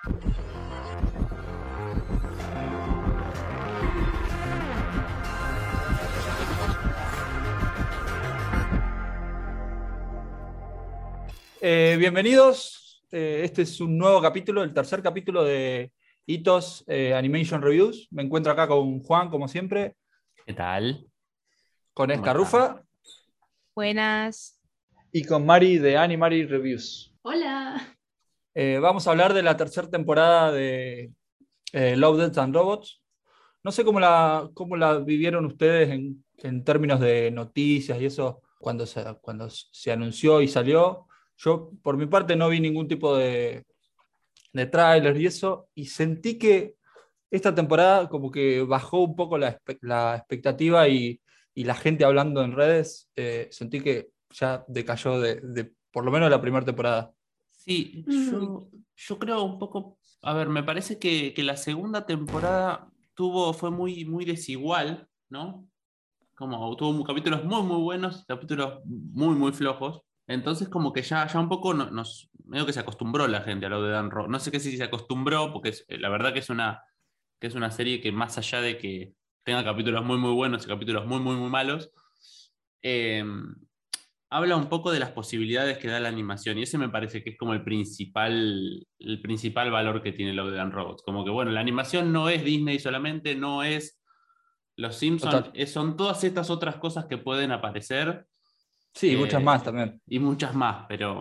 Bienvenidos. Este es un nuevo capítulo, el tercer capítulo de Hitos Animation Reviews. Me encuentro acá con Juan, como siempre. ¿Qué tal? Con ¿Cómo Escarrufa. Buenas. Y con Mari de Animari Reviews. Hola. Vamos a hablar de la tercera temporada de Love, Death and Robots. No sé cómo la vivieron ustedes en términos de noticias y eso cuando se anunció y salió. Yo, por mi parte, no vi ningún tipo de tráiler y eso, y sentí que esta temporada como que bajó un poco la expectativa y la gente hablando en redes, sentí que ya decayó de por lo menos la primera temporada. Sí, yo creo un poco, a ver, me parece que la segunda temporada fue muy desigual, ¿no? Como tuvo capítulos muy buenos, capítulos muy flojos. Entonces como que ya un poco medio que se acostumbró la gente a lo de Dan Rock. No sé qué si se acostumbró, porque la verdad que es una serie que más allá de que tenga capítulos muy buenos y capítulos muy malos, eh, habla un poco de las posibilidades que da la animación, y ese me parece que es como el principal valor que tiene Love, Death and Robots. Como que, bueno, la animación no es Disney solamente, no es Los Simpsons, son todas estas otras cosas que pueden aparecer. Sí, y muchas más también. Y muchas más, pero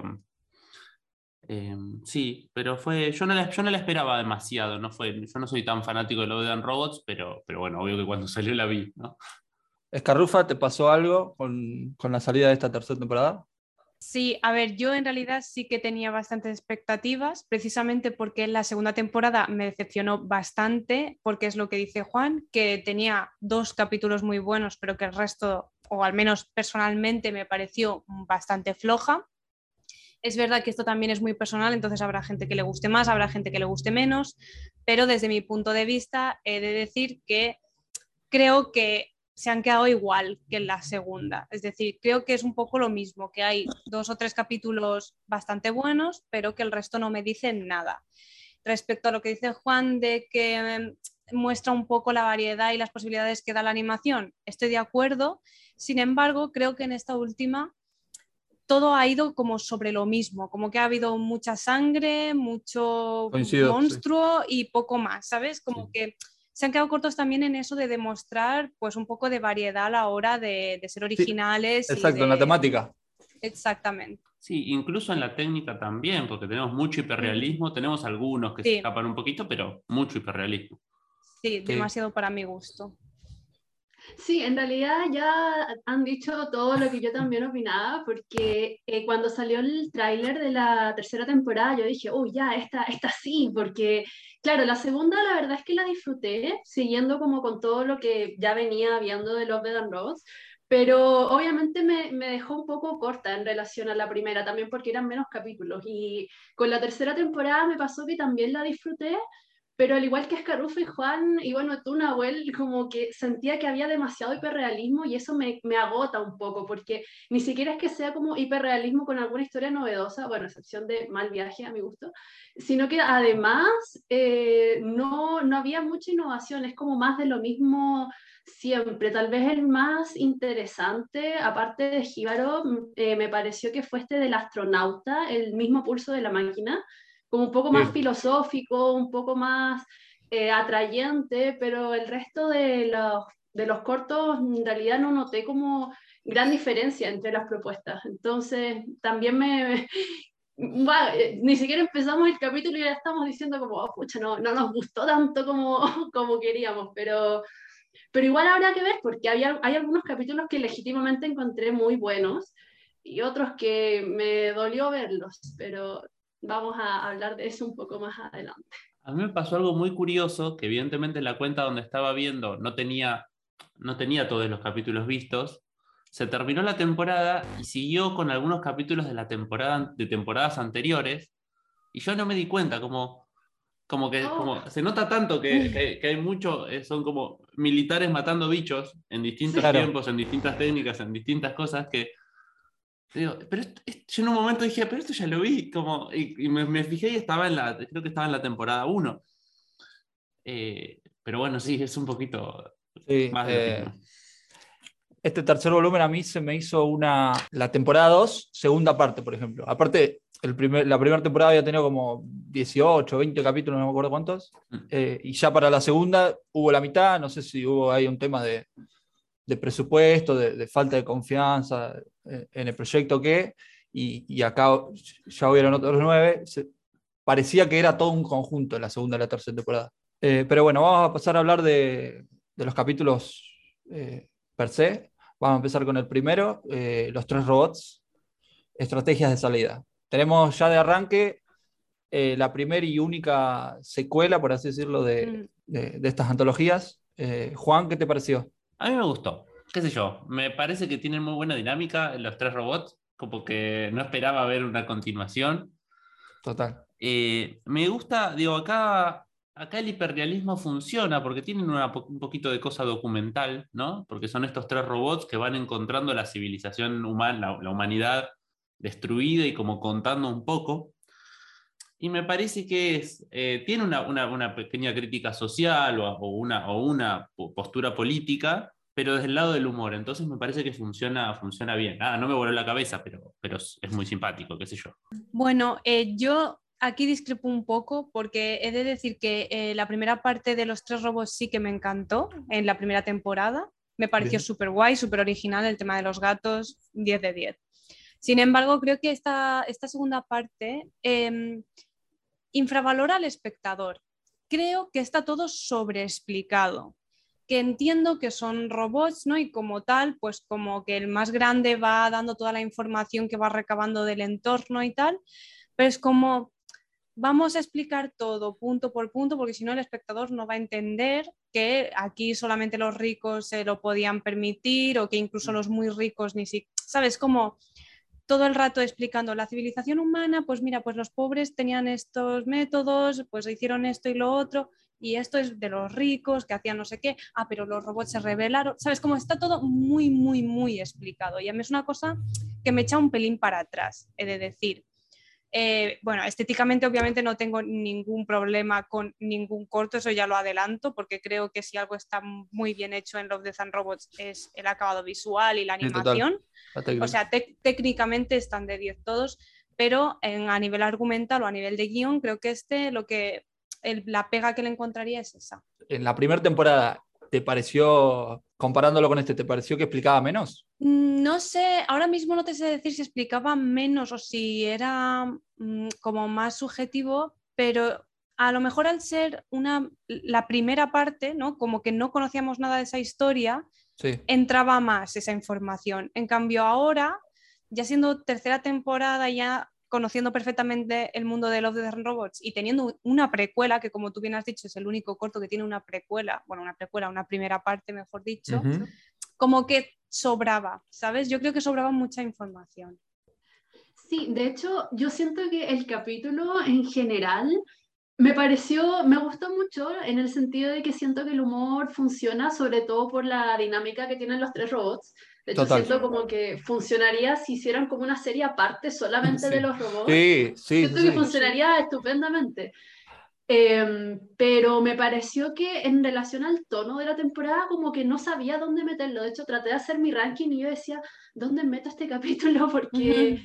sí, pero yo no la esperaba demasiado, yo no soy tan fanático de Love, Death and Robots, pero bueno, obvio que cuando salió la vi, ¿no? Escarrufa, ¿te pasó algo con la salida de esta tercera temporada? Sí, a ver, yo en realidad sí que tenía bastantes expectativas, precisamente porque la segunda temporada me decepcionó bastante, porque es lo que dice Juan, que tenía 2 capítulos muy buenos, pero que el resto, o al menos personalmente, me pareció bastante floja. Es verdad que esto también es muy personal, entonces habrá gente que le guste más, habrá gente que le guste menos, pero desde mi punto de vista he de decir que creo que se han quedado igual que en la segunda. Es decir, creo que es un poco lo mismo, que hay 2 o 3 capítulos bastante buenos, pero que el resto no me dicen nada. Respecto a lo que dice Juan de que muestra un poco la variedad y las posibilidades que da la animación, estoy de acuerdo. Sin embargo, creo que en esta última todo ha ido como sobre lo mismo, como que ha habido mucha sangre, mucho monstruo, sí, y poco más, ¿sabes? Como sí, que se han quedado cortos también en eso de demostrar pues un poco de variedad a la hora de ser originales. Sí, exacto, en la temática. Exactamente. Sí, incluso en la técnica también, porque tenemos mucho hiperrealismo, tenemos algunos que se escapan un poquito, pero mucho hiperrealismo. Sí, demasiado para mi gusto. Sí, en realidad ya han dicho todo lo que yo también opinaba, porque cuando salió el tráiler de la tercera temporada, yo dije, uy, ya, esta sí, porque, claro, la segunda la verdad es que la disfruté, siguiendo como con todo lo que ya venía viendo de Love, Death and Robots, pero obviamente me dejó un poco corta en relación a la primera, también porque eran menos capítulos, y con la tercera temporada me pasó que también la disfruté, pero al igual que Escarufo y Juan, y bueno, tú, Nahuel, como que sentía que había demasiado hiperrealismo y eso me agota un poco, porque ni siquiera es que sea como hiperrealismo con alguna historia novedosa, bueno, a excepción de Mal Viaje a mi gusto, sino que además no había mucha innovación, es como más de lo mismo siempre. Tal vez el más interesante, aparte de Jíbaro, me pareció que fue este del astronauta, el mismo pulso de la máquina, como un poco más filosófico, un poco más atrayente, pero el resto de los cortos en realidad no noté como gran diferencia entre las propuestas. Entonces también ni siquiera empezamos el capítulo y ya estamos diciendo como, oh, pucha, no nos gustó tanto como queríamos, pero igual habrá que ver porque hay algunos capítulos que legítimamente encontré muy buenos y otros que me dolió verlos, pero vamos a hablar de eso un poco más adelante. A mí me pasó algo muy curioso, que evidentemente en la cuenta donde estaba viendo no tenía todos los capítulos vistos. Se terminó la temporada y siguió con algunos capítulos de temporadas anteriores, y yo no me di cuenta, como se nota tanto que hay mucho, son como militares matando bichos en distintos tiempos, en distintas técnicas, en distintas cosas, que Digo, yo en un momento dije, pero esto ya lo vi, como, y me fijé y creo que estaba en la temporada 1. Pero bueno, sí, es un poquito Sí, más de lo mismo. este tercer volumen a mí se me hizo la temporada 2, segunda parte, por ejemplo. Aparte, la primera temporada había tenido como 18, 20 capítulos, no me acuerdo cuántos. Y ya para la segunda hubo la mitad, no sé si hubo ahí un tema de presupuesto, de falta de confianza en el proyecto y acá ya hubieron otros 9. Parecía que era todo un conjunto la segunda y la tercera temporada. Pero bueno, vamos a pasar a hablar de los capítulos per se. Vamos a empezar con el primero, los 3 robots, estrategias de salida. Tenemos ya de arranque la primera y única secuela, por así decirlo, de estas antologías. Juan, ¿qué te pareció? A mí me gustó, qué sé yo, me parece que tienen muy buena dinámica los 3 robots, como que no esperaba ver una continuación. Total. Me gusta, digo, acá el hiperrealismo funciona porque tienen un poquito de cosa documental, ¿no? Porque son estos 3 robots que van encontrando la civilización humana, la humanidad destruida y como contando un poco. Y me parece que tiene una pequeña crítica social o una postura política, pero desde el lado del humor. Entonces me parece que funciona bien. Nada, no me voló la cabeza, pero es muy simpático, qué sé yo. Bueno, yo aquí discrepo un poco porque he de decir que la primera parte de los 3 robots sí que me encantó en la primera temporada. Me pareció súper guay, súper original el tema de los gatos, 10 de 10. Sin embargo, creo que esta segunda parte infravalora al espectador. Creo que está todo sobreexplicado. Que entiendo que son robots, ¿no? Y como tal, pues como que el más grande va dando toda la información que va recabando del entorno y tal, pero es como vamos a explicar todo punto por punto porque si no el espectador no va a entender que aquí solamente los ricos se lo podían permitir o que incluso los muy ricos ni siquiera, ¿sabes? Como todo el rato explicando la civilización humana, pues mira, pues los pobres tenían estos métodos, pues hicieron esto y lo otro, y esto es de los ricos que hacían no sé qué, pero los robots se rebelaron, ¿sabes? Como está todo muy, muy, muy explicado. Y a mí es una cosa que me echa un pelín para atrás, he de decir. Bueno, estéticamente obviamente no tengo ningún problema con ningún corto, eso ya lo adelanto, porque creo que si algo está muy bien hecho en Love, Death and Robots es el acabado visual y la animación. O sea, técnicamente están de 10 todos, pero a nivel argumental o a nivel de guión, creo que la pega que le encontraría es esa. En la primera temporada, ¿te pareció, comparándolo con te pareció que explicaba menos? No sé, ahora mismo no te sé decir si explicaba menos o si era como más subjetivo, pero a lo mejor al ser la primera parte, ¿no? Como que no conocíamos nada de esa historia, sí, entraba más esa información. En cambio ahora, ya siendo tercera temporada, ya conociendo perfectamente el mundo de Love, Death and Robots y teniendo una precuela, que como tú bien has dicho es el único corto que tiene una precuela, una primera parte, mejor dicho, como que sobraba, ¿sabes? Yo creo que sobraba mucha información. Sí, de hecho, yo siento que el capítulo en general me gustó mucho en el sentido de que siento que el humor funciona sobre todo por la dinámica que tienen los 3 robots. De hecho, total. siento como que funcionaría si hicieran como una serie aparte solamente de los robots. Sí, sí, Siento que funcionaría estupendamente. Pero me pareció que en relación al tono de la temporada como que no sabía dónde meterlo. De hecho, traté de hacer mi ranking y yo decía, ¿dónde meto este capítulo? Porque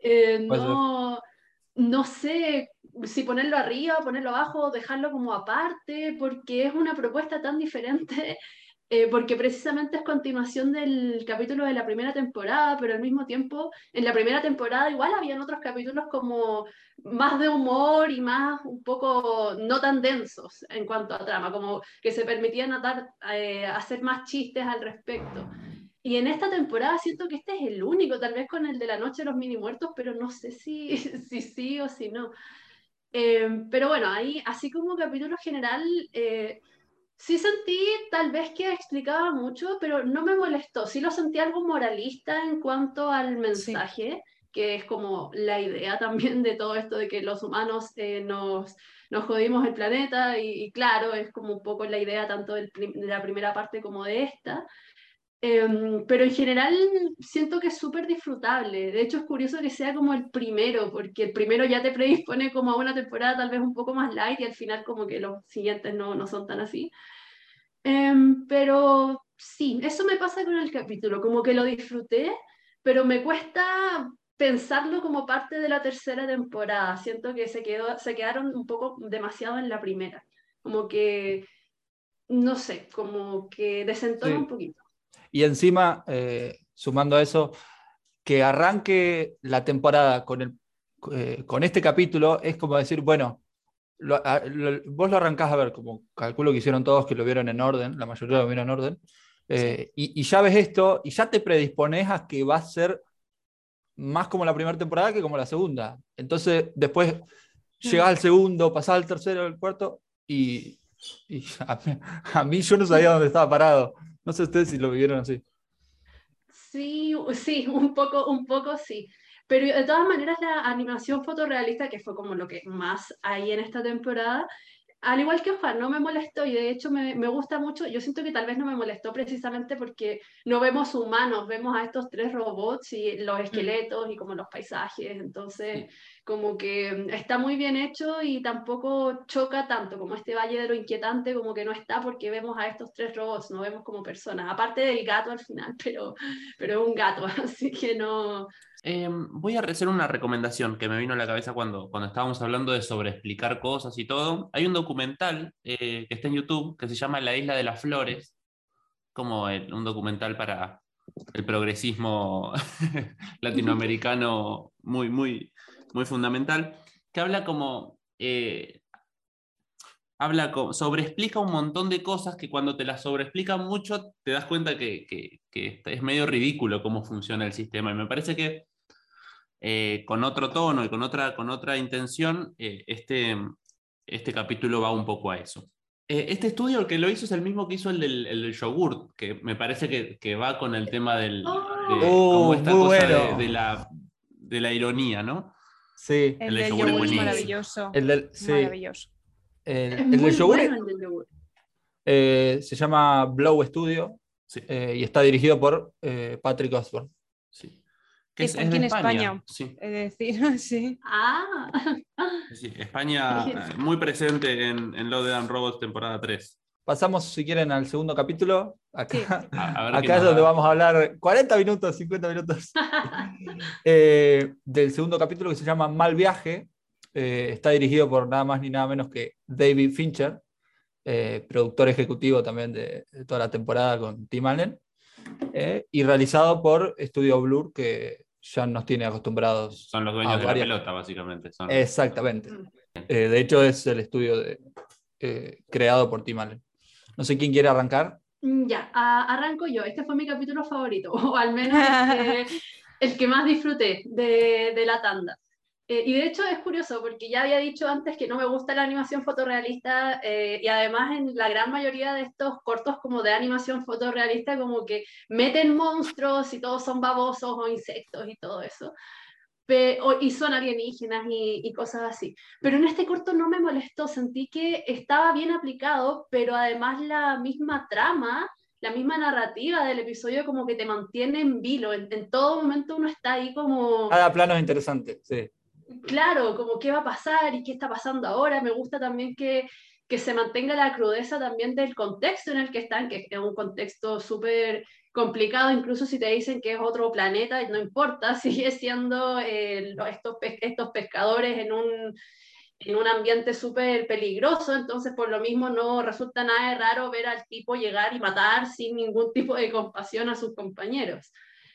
no sé si ponerlo arriba, ponerlo abajo, dejarlo como aparte, porque es una propuesta tan diferente, porque precisamente es continuación del capítulo de la primera temporada, pero al mismo tiempo en la primera temporada igual habían otros capítulos como más de humor y más un poco no tan densos en cuanto a trama, como que se permitían hacer más chistes al respecto. Y en esta temporada siento que este es el único, tal vez con el de la noche de los mini muertos, pero no sé si, si sí o si no. Pero bueno, ahí, así como capítulo general, sí sentí tal vez que explicaba mucho, pero no me molestó. Sí lo sentí algo moralista en cuanto al mensaje, sí, que es como la idea también de todo esto de que los humanos nos jodimos el planeta y claro, es como un poco la idea tanto de la primera parte como de esta. Pero en general siento que es súper disfrutable. De hecho, es curioso que sea como el primero, porque el primero ya te predispone como a una temporada tal vez un poco más light y al final como que los siguientes no son tan así. Pero sí, eso me pasa con el capítulo, como que lo disfruté, pero me cuesta pensarlo como parte de la tercera temporada. Siento que se quedaron un poco demasiado en la primera. Como que, no sé, como que desentona un Sí. poquito. Y encima, sumando a eso, que arranque la temporada con este capítulo es como decir, bueno, vos lo arrancás a ver, como calculo que hicieron todos que lo vieron en orden, la mayoría lo vieron en orden, Sí. y ya ves esto y ya te predispones a que va a ser más como la primera temporada que como la segunda. Entonces, después llegás al segundo, pasás al tercero, al cuarto, y a mí yo no sabía dónde estaba parado. No sé ustedes si lo vivieron así. Sí, sí, un poco sí. Pero de todas maneras la animación fotorrealista, que fue como lo que más hay en esta temporada, al igual que Juan, no me molestó y de hecho me gusta mucho. Yo siento que tal vez no me molestó precisamente porque no vemos humanos, vemos a estos tres robots y los esqueletos y como los paisajes. Entonces, Sí. como que está muy bien hecho y tampoco choca tanto como este valle de lo inquietante, como que no está porque vemos a estos tres robots, no vemos como personas. Aparte del gato al final, pero es un gato, así que no. Voy a hacer una recomendación que me vino a la cabeza cuando estábamos hablando de sobreexplicar cosas y todo. Hay un documental que está en YouTube que se llama La Isla de las Flores, como un documental para el progresismo latinoamericano muy, muy, muy fundamental, que sobreexplica un montón de cosas que cuando te las sobreexplica mucho te das cuenta que es medio ridículo cómo funciona el sistema. Y me parece que con otro tono y con otra intención, este capítulo va un poco a eso. Este estudio, el que lo hizo, es el mismo que hizo el del yogurt, que me parece que va con el tema de como esta Muy cosa bueno. de la ironía, ¿no? Sí. El El del del yogur es yogur es Sí, buenísimo. maravilloso. Sí. Maravilloso. es El del muy yogur bueno el del yogur. se llama Blow Studio Sí, y está dirigido por Patrick Osborne. sí. Que Y es, está es aquí de en España, España, sí. es decir, sí. Ah, Sí, España muy presente en Love, and Robots temporada 3. Pasamos, si quieren, al segundo capítulo. Sí. Acá, A ver qué acá es nos donde da. vamos a hablar 40 minutos, 50 minutos del segundo capítulo que se llama Mal Viaje. Está dirigido por nada más ni nada menos que David Fincher, productor ejecutivo también de toda la temporada con Tim Allen, y realizado por Studio Blur, que ya nos tiene acostumbrados Son los a dueños de la varias. pelota, básicamente. Exactamente. De hecho, es el estudio creado por Tim Allen. No sé quién quiere arrancar. Ya, arranco yo. Este fue mi capítulo favorito, o al menos el que más disfruté de la tanda. Y de hecho es curioso porque ya había dicho antes que no me gusta la animación fotorrealista y además en la gran mayoría de estos cortos como de animación fotorrealista como que meten monstruos y todos son babosos o insectos y todo eso. Y son alienígenas y cosas así. Pero en este corto no me molestó, sentí que estaba bien aplicado, pero además la misma trama, la misma narrativa del episodio como que te mantiene en vilo, en todo momento uno está ahí como, Cada plano es interesante, sí. claro, como qué va a pasar y qué está pasando ahora. Me gusta también que se mantenga la crudeza también del contexto en el que están, que es un contexto súper complicado, incluso si te dicen que es otro planeta, no importa, sigue siendo estos pescadores en un ambiente súper peligroso, entonces por lo mismo no resulta nada de raro ver al tipo llegar y matar sin ningún tipo de compasión a sus compañeros.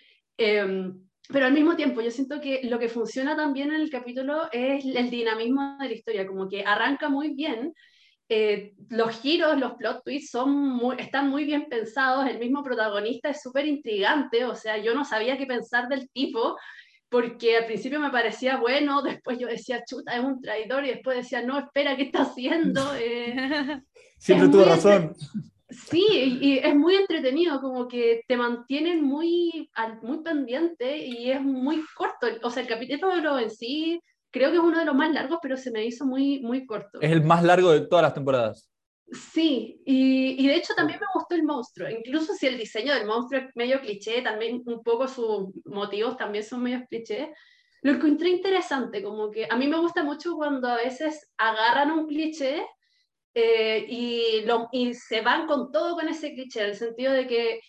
Pero al mismo tiempo, yo siento que lo que funciona también en el capítulo es el dinamismo de la historia, como que arranca muy bien, los giros, los plot twists están muy bien pensados, el mismo protagonista es súper intrigante, o sea, yo no sabía qué pensar del tipo, porque al principio me parecía bueno, después yo decía, chuta, es un traidor, y después decía, no, espera, ¿qué está haciendo? Es Siempre tuvo muy razón. Sí, y es muy entretenido, como que te mantienen muy pendiente y es muy corto. O sea, el capítulo en sí creo que es uno de los más largos, pero se me hizo muy, muy corto. Es el más largo de todas las temporadas. Sí, y de hecho también me gustó el monstruo, incluso si el diseño del monstruo es medio cliché, también un poco sus motivos también son medio cliché, lo encontré interesante, como que a mí me gusta mucho cuando a veces agarran un cliché y se van con todo con ese cliché, en el sentido de que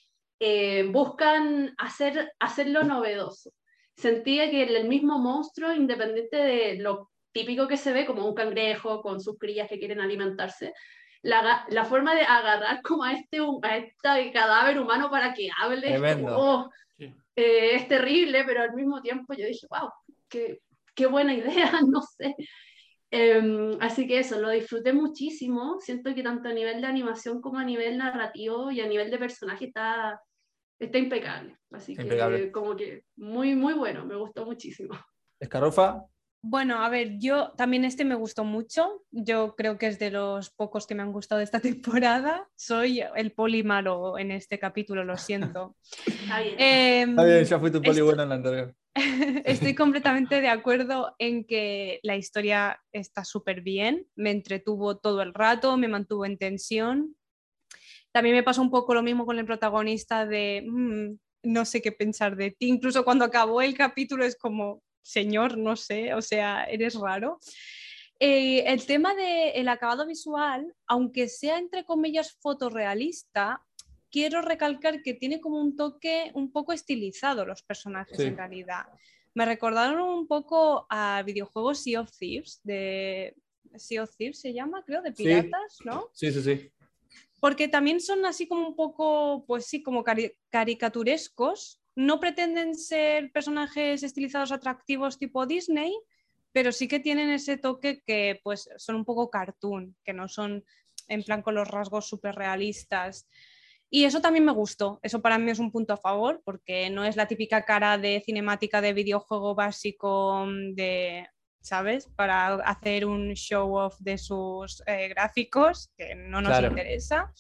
buscan hacerlo novedoso. Sentía que el mismo monstruo, independiente de lo típico que se ve, como un cangrejo con sus crías que quieren alimentarse, la forma de agarrar como a este cadáver humano para que hable es como, Tremendo. oh, Sí. es terrible, pero al mismo tiempo yo dije, wow, qué buena idea, no sé. Así que eso, lo disfruté muchísimo. Siento que tanto a nivel de animación como a nivel narrativo y a nivel de personaje está impecable. Así Impecable. que como que muy, muy bueno, me gustó muchísimo. Escarrofa, Bueno, a ver, yo también me gustó mucho. Yo creo que es de los pocos que me han gustado esta temporada. Soy el poli malo en este capítulo, lo siento. Está bien. está bien, ya fue tu poli Esto- bueno en la anterior. Estoy completamente de acuerdo en que la historia está súper bien, me entretuvo todo el rato, me mantuvo en tensión. También me pasó un poco lo mismo con el protagonista de no sé qué pensar de ti. Incluso cuando acabó el capítulo es como, señor, no sé, o sea, eres raro. El tema del acabado visual, aunque sea entre comillas fotorrealista, quiero recalcar que tiene como un toque un poco estilizado los personajes en Sí, realidad. Me recordaron un poco al videojuego Sea of Thieves, Sea of Thieves se llama, creo, de sí, piratas, ¿no? sí, sí, sí. Porque también son así como un poco, pues sí, como caricaturescos. No pretenden ser personajes estilizados atractivos tipo Disney, pero sí que tienen ese toque que pues son un poco cartoon, que no son en plan con los rasgos súper realistas. Y eso también me gustó. Eso para mí es un punto a favor, porque no es la típica cara de cinemática de videojuego básico de, ¿sabes? Para hacer un show off de sus gráficos, que no nos Claro. interesa.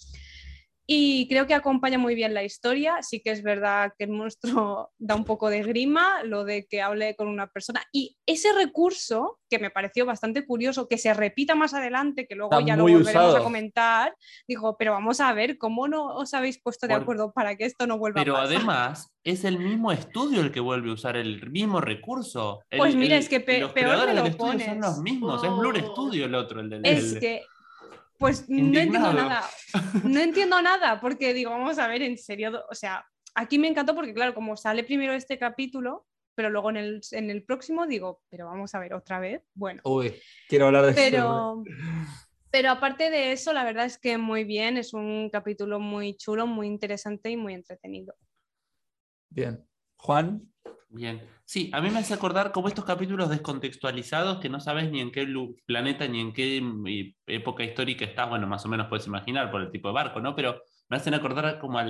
Y creo que acompaña muy bien la historia. Sí que es verdad que el monstruo da un poco de grima, lo de que hable con una persona. Y ese recurso, que me pareció bastante curioso, que se repita más adelante, que luego Está ya lo muy volveremos a usado. comentar, digo, pero vamos a ver, ¿cómo no os habéis puesto de Por- acuerdo para que esto no vuelva a Pero pasar? además es el mismo estudio el que vuelve a usar el mismo recurso. Pues mira, es que Los peor me creadores del lo estudio son los pones. mismos. Es Blur Oh, Studio el otro, el del... Es Es, que, pues no entiendo Indignado. nada. No entiendo nada, porque digo, vamos a ver, en serio, o sea, aquí me encantó porque, claro, como sale primero este capítulo, pero luego en el próximo digo, pero vamos a ver otra vez. Bueno, uy, quiero hablar de eso. pero, pero aparte de eso, la verdad es que muy bien, es un capítulo muy chulo, muy interesante y muy entretenido. Bien. Juan, Bien. Sí, a mí me hace acordar como estos capítulos descontextualizados que no sabes ni en qué planeta ni en qué época histórica estás. Bueno, más o menos puedes imaginar por el tipo de barco, ¿no? Pero me hacen acordar como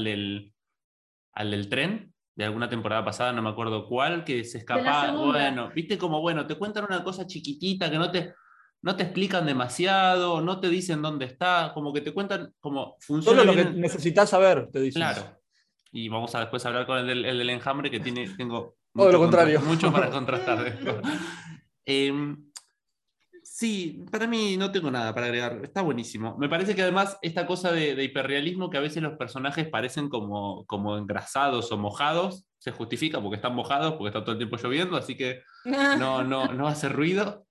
al del tren de alguna temporada pasada, no me acuerdo cuál, que se de la escapa. segunda. Bueno, viste como, bueno, te cuentan una cosa chiquitita que no te explican demasiado, no te dicen dónde está, como que te cuentan como solo funciona lo bien. que necesitas saber, te dicen. Claro. Y vamos a después hablar con el del enjambre que tengo Todo lo contrario. mucho para contrastar después. Sí, para mí no tengo nada para agregar. Está buenísimo. Me parece que además esta cosa de hiperrealismo que a veces los personajes parecen como engrasados o mojados, se justifica porque están mojados, porque está todo el tiempo lloviendo, así que no hace ruido.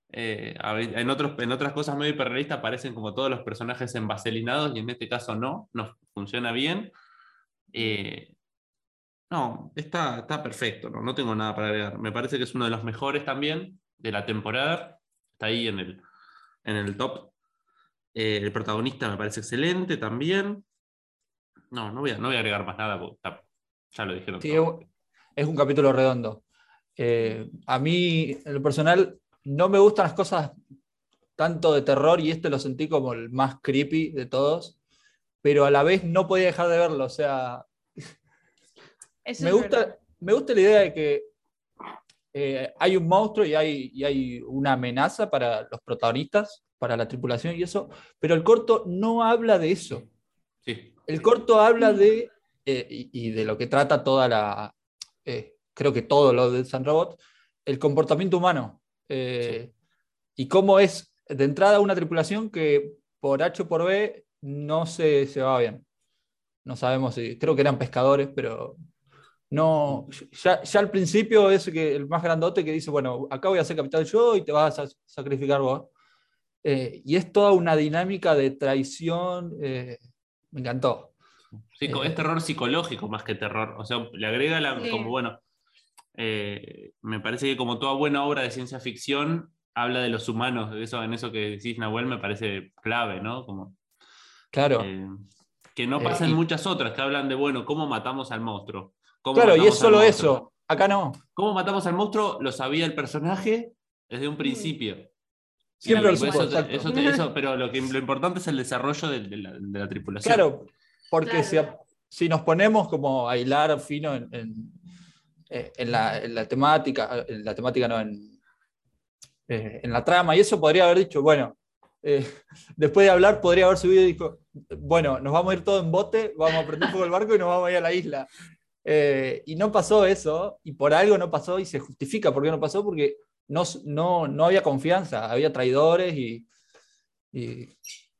En otras cosas medio hiperrealistas parecen como todos los personajes envaselinados y en este caso no funciona bien. Eh, no, está perfecto, no tengo nada para agregar. Me parece que es uno de los mejores también de la temporada. Está ahí en el top. El protagonista me parece excelente también. No voy a agregar más nada, porque ya lo dijeron Sí, todo. es un capítulo redondo. A mí, en lo personal, no me gustan las cosas tanto de terror y este lo sentí como el más creepy de todos, pero a la vez no podía dejar de verlo. O sea, Eso es verdad. me gusta la idea de que hay un monstruo y hay una amenaza para los protagonistas, para la tripulación y eso, pero el corto no habla de eso. Sí, El corto habla de, y de lo que trata creo que todo lo de San Robot, el comportamiento humano. sí. Y cómo es de entrada una tripulación que por H o por B no se va bien. No sabemos si, creo que eran pescadores, pero no, ya al principio es que el más grandote que dice, bueno, acá voy a ser capitán yo y te vas a sacrificar vos. Y es toda una dinámica de traición, me encantó. Sí, es terror psicológico más que terror. O sea, le agrega Sí. como, bueno, me parece que como toda buena obra de ciencia ficción, habla de los humanos. En eso que decís, Nahuel, me parece clave, ¿no? Como, Claro. que no pasa en Y, muchas otras, que hablan de, bueno, cómo matamos al monstruo. ¿Cómo claro, y es matamos al solo monstruo? eso. Acá no. ¿Cómo matamos al monstruo? Lo sabía el personaje desde un principio. Siempre Tal lo supo, cual. exacto. Pero lo importante es el desarrollo de la tripulación. Claro, porque Claro. si nos ponemos como a hilar fino en la temática no, en la trama, y eso podría haber dicho, bueno, después de hablar podría haber subido y dijo, bueno, nos vamos a ir todos en bote, vamos a prender fuego el barco y nos vamos a ir a la isla. Y no pasó eso, y por algo no pasó, y se justifica por qué no pasó, porque no había confianza, había traidores y,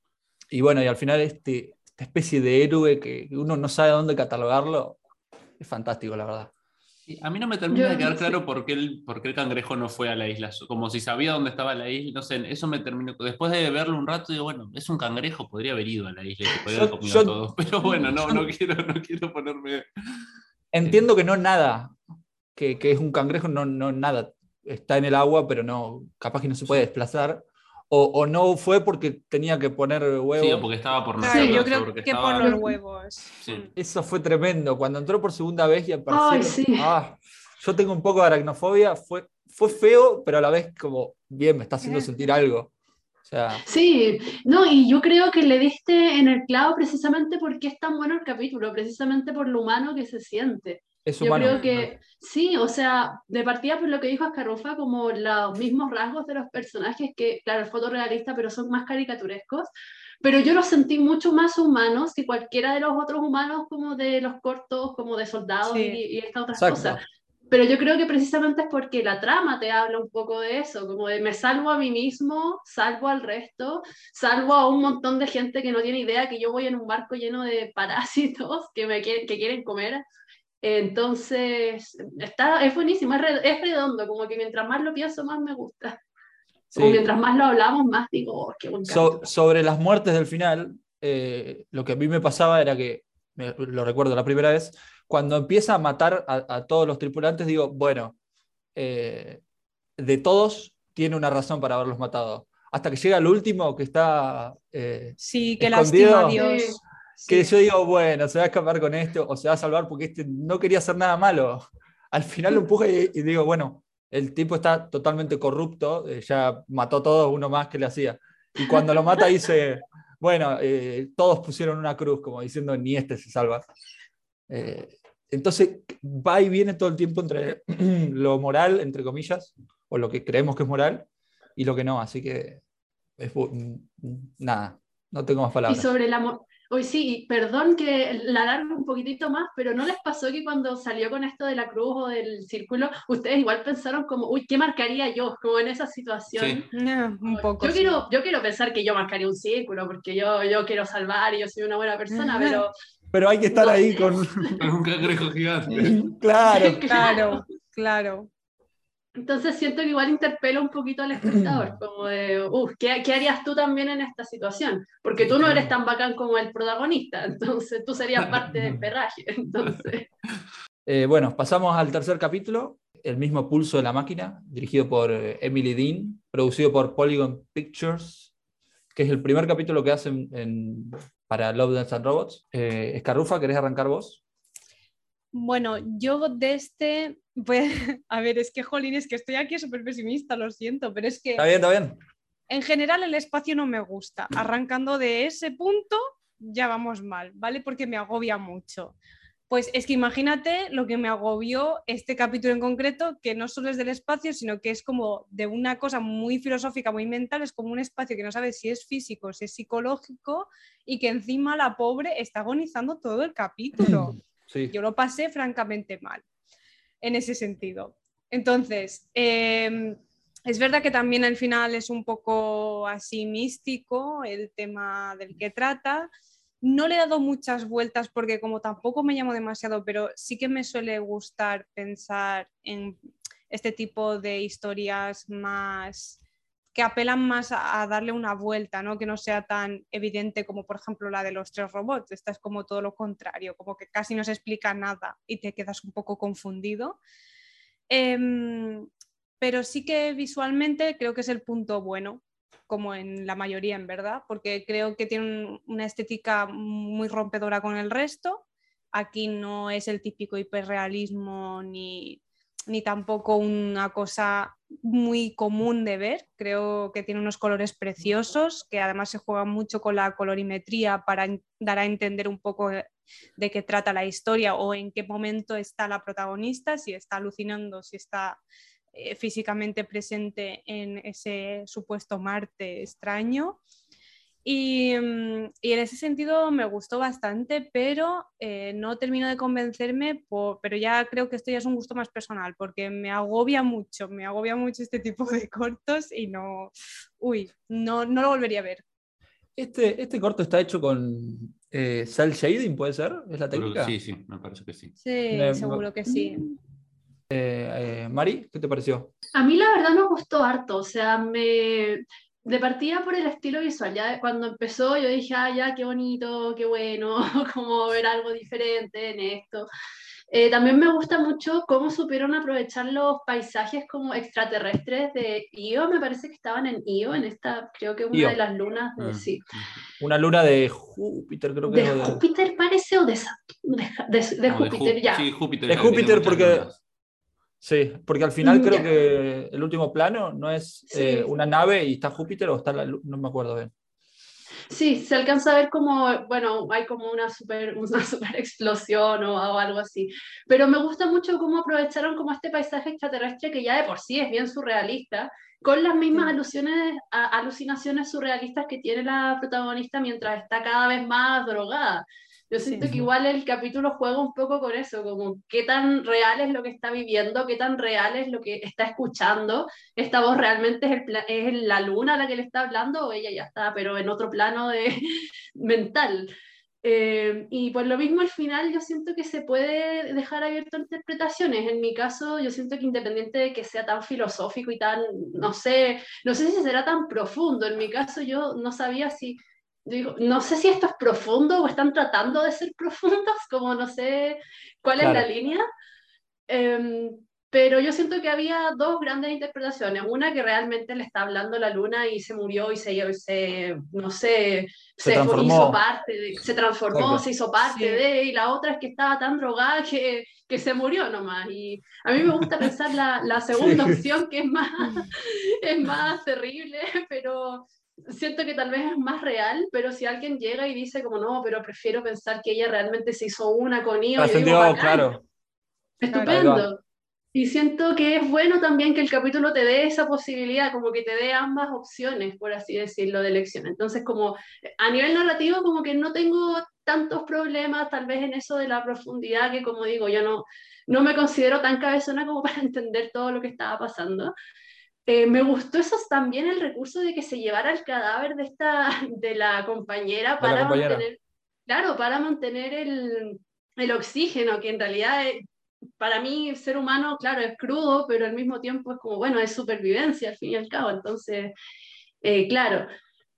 y bueno, y al final esta especie de héroe que uno no sabe dónde catalogarlo, es fantástico, la verdad. Sí, a mí no me termina Yo, de quedar claro sí. por qué el cangrejo no fue a la isla, como si sabía dónde estaba la isla, no sé, eso me terminó. Después de verlo un rato, digo, bueno, es un cangrejo, podría haber ido a la isla y se podría haber Yo, comido a yo, todos, pero bueno, no yo quiero ponerme. entiendo que no nada, que es un cangrejo, no nada, está en el agua, pero no, capaz que no se puede desplazar, o no fue porque tenía que poner Sí, o huevos. porque estaba por Claro, nacer, yo o Sí. sea, creo porque que por estaba. los Yo- huevos. Sí. Eso fue tremendo. Cuando entró por segunda vez y Ay, aparecieron, sí. yo tengo un poco de aracnofobia, fue feo, pero a la vez como, bien, me está haciendo sentir algo. O sea, Sí, no, y yo creo que le diste en el clavo precisamente porque es tan bueno el capítulo, precisamente por lo humano que se siente. es Yo creo humano. que sí, o sea, de partida por lo que dijo Ascarufa, como los mismos rasgos de los personajes, que claro, es fotorrealista, pero son más caricaturescos, pero yo los sentí mucho más humanos que cualquiera de los otros humanos, como de los cortos, como de soldados Sí. y estas otras cosas. Exacto. Pero yo creo que precisamente es porque la trama te habla un poco de eso, como de me salvo a mí mismo, salvo al resto, salvo a un montón de gente que no tiene idea que yo voy en un barco lleno de parásitos que quieren comer. Entonces, es buenísimo, es redondo, como que mientras más lo pienso, más me gusta. Como Sí. mientras más lo hablamos, más digo, oh, qué buen capítulo. Sobre las muertes del final, lo que a mí me pasaba era que, lo recuerdo la primera vez, cuando empieza a matar a todos los tripulantes, digo, bueno, eh, de todos tiene una razón para haberlos matado. Hasta que llega el último que está Sí, qué lástima, escondido, Sí, Dios. que Sí. yo digo, bueno, se va a escapar con esto o se va a salvar porque este no quería hacer nada malo. Al final lo empuja y digo, bueno, el tipo está totalmente corrupto, ya mató a todos, uno más que le hacía. Y cuando lo mata dice, bueno, todos pusieron una cruz, como diciendo, ni este se salva. Eh, entonces va y viene todo el tiempo entre lo moral, entre comillas, o lo que creemos que es moral, y lo que no. Así que es, nada, no tengo más y palabras. sobre la... Hoy sí, perdón que la alargo un poquitito más, pero ¿no les pasó que cuando salió con esto de la cruz o del círculo, ustedes igual pensaron como, uy, ¿qué marcaría yo? Como en esa Sí. situación. Un poco, Yo sí. quiero pensar que yo marcaría un círculo, porque yo quiero salvar y yo soy una buena persona, pero Pero hay que estar no ahí sé. con... Con un cangrejo gigante. claro. Claro. Claro, claro. Entonces siento que igual interpela un poquito al espectador, como de, ¿qué harías tú también en esta situación? Porque tú no eres tan bacán como el protagonista, entonces tú serías parte del perraje, entonces... Bueno, pasamos al tercer capítulo, El mismo pulso de la máquina, dirigido por Emily Dean, producido por Polygon Pictures, que es el primer capítulo que hacen para Love, Death and Robots. Escarrufa, ¿querés arrancar vos? Bueno, yo de este, pues, a ver, es que, jolín, es que estoy aquí súper pesimista, lo siento, pero es Está que bien, está bien. en general el espacio no me gusta. Arrancando de ese punto, ya vamos mal, ¿vale? Porque me agobia mucho. Pues es que imagínate lo que me agobió este capítulo en concreto, que no solo es del espacio, sino que es como de una cosa muy filosófica, muy mental, es como un espacio que no sabes si es físico, si es psicológico, y que encima la pobre está agonizando todo el capítulo. Sí. Yo lo pasé francamente mal en ese sentido. Entonces, Es verdad que también al final es un poco así místico el tema del que trata. No le he dado muchas vueltas porque como tampoco me llamo demasiado, pero sí que me suele gustar pensar en este tipo de historias más que apelan más a darle una vuelta, ¿no? Que no sea tan evidente como por ejemplo la de los 3 robots. Esta es como todo lo contrario, como que casi no se explica nada y te quedas un poco confundido. Pero sí que visualmente creo que es el punto bueno, como en la mayoría, en verdad, porque creo que tiene una estética muy rompedora con el resto. Aquí no es el típico hiperrealismo ni tampoco una cosa muy común de ver. Creo que tiene unos colores preciosos, que además se juega mucho con la colorimetría para dar a entender un poco de qué trata la historia o en qué momento está la protagonista, si está alucinando, si está físicamente presente en ese supuesto Marte extraño. Y en ese sentido me gustó bastante, pero no termino de convencerme, pero ya creo que esto ya es un gusto más personal, porque me agobia mucho este tipo de cortos y no lo volvería a ver. Este corto está hecho con cel shading, ¿puede ser? ¿Es la técnica? Sí, me parece que sí. Sí, seguro que sí. Mari, ¿qué te pareció? A mí la verdad me gustó harto, o sea, de partida por el estilo visual, ya cuando empezó yo dije, ah, ya, qué bonito, qué bueno, como ver algo diferente en esto. También me gusta mucho cómo supieron aprovechar los paisajes como extraterrestres de Io, me parece que estaban en Io, en esta, creo que una de Io, las lunas de, sí, una luna de Júpiter, creo que de es. Júpiter parece o de Saturno, de No, Júpiter, ya. Sí, Júpiter, De es la que tiene Júpiter muchas porque, lunas. sí, porque al final creo Ya, que el último plano no es sí. una nave y está Júpiter o está la luna, no me acuerdo bien. Sí, se alcanza a ver como, bueno, hay como una super explosión o algo así. Pero me gusta mucho cómo aprovecharon como este paisaje extraterrestre que ya de por sí es bien surrealista, con las mismas Sí. alucinaciones surrealistas que tiene la protagonista mientras está cada vez más drogada. Yo Sí. siento que igual el capítulo juega un poco con eso, como qué tan real es lo que está viviendo, qué tan real es lo que está escuchando. ¿Esta voz realmente es la luna a la que le está hablando o ella ya está, pero en otro plano mental? Y por lo mismo al final yo siento que se puede dejar abierto a interpretaciones. En mi caso yo siento que independiente de que sea tan filosófico y tan, no sé si será tan profundo. En mi caso yo no sabía si, digo, no sé si esto es profundo o están tratando de ser profundos, como no sé cuál es la Claro. línea. Eh, pero yo siento que había dos grandes interpretaciones. Una que realmente le está hablando la luna y se murió y no sé, Se hizo transformó. parte, se transformó, se Exacto. hizo parte Sí. de, y la otra es que estaba tan drogada que se murió nomás. Y a mí me gusta pensar la segunda Sí. opción, que es más terrible, pero siento que tal vez es más real, pero si alguien llega y dice como no, pero prefiero pensar que ella realmente se hizo una con Io, yo digo, Trascendió, bacán, claro. Claro. Ahí va. estupendo. Y siento que es bueno también que el capítulo te dé esa posibilidad, como que te dé ambas opciones, por así decirlo, de elección. Entonces, como a nivel narrativo, como que no tengo tantos problemas, tal vez en eso de la profundidad, que como digo, yo no me considero tan cabezona como para entender todo lo que estaba pasando. Me gustó eso también el recurso de que se llevara el cadáver de la compañera De la para compañera. mantener, claro, para mantener el oxígeno, que en realidad para mí, ser humano, claro, es crudo, pero al mismo tiempo es como, bueno, es supervivencia al fin y al cabo. Entonces, claro.